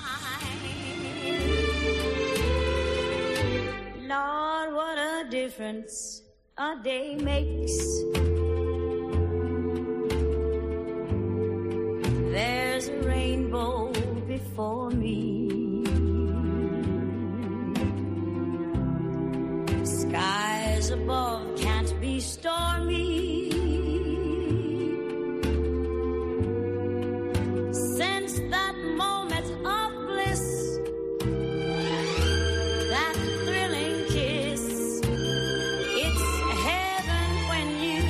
Speaker 9: Lord, what a difference a day makes. There's a rainbow before me. Skies above can't be stormy. Since that moment of bliss, that thrilling kiss, it's heaven when you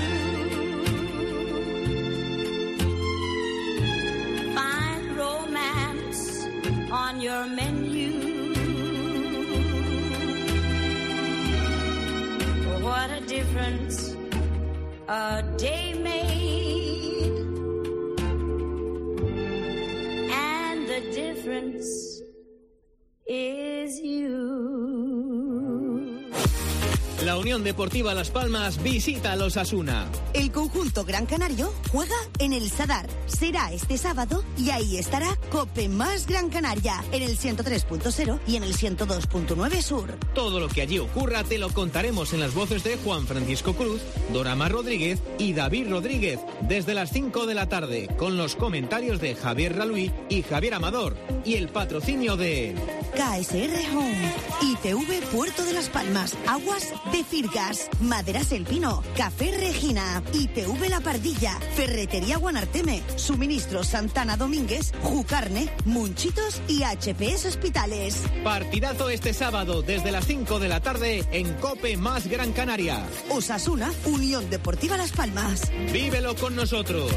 Speaker 9: find romance on your menu. What a difference a day made, and the difference is you.
Speaker 5: La Unión Deportiva Las Palmas visita a los Osasuna.
Speaker 13: El conjunto Gran Canario juega en el Sadar. Será este sábado y ahí estará Cope más Gran Canaria en el ciento tres punto cero y en el ciento dos punto nueve Sur.
Speaker 5: Todo lo que allí ocurra te lo contaremos en las voces de Juan Francisco Cruz, Dorama Rodríguez y David Rodríguez desde las cinco de la tarde, con los comentarios de Javier Raluí y Javier Amador y el patrocinio de
Speaker 13: K S R Home, I T V Puerto de Las Palmas, Aguas de de Firgas, Maderas El Pino, Café Regina, I T V La Pardilla, Ferretería Guanarteme, Suministros Santana Domínguez, Jucarne, Munchitos y H P S Hospitales.
Speaker 5: Partidazo este sábado desde las cinco de la tarde en COPE más Gran Canaria.
Speaker 13: Osasuna, Unión Deportiva Las Palmas.
Speaker 5: Vívelo con nosotros.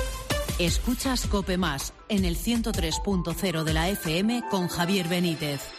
Speaker 12: Escuchas COPE más en el ciento tres punto cero de la F M con Javier Benítez.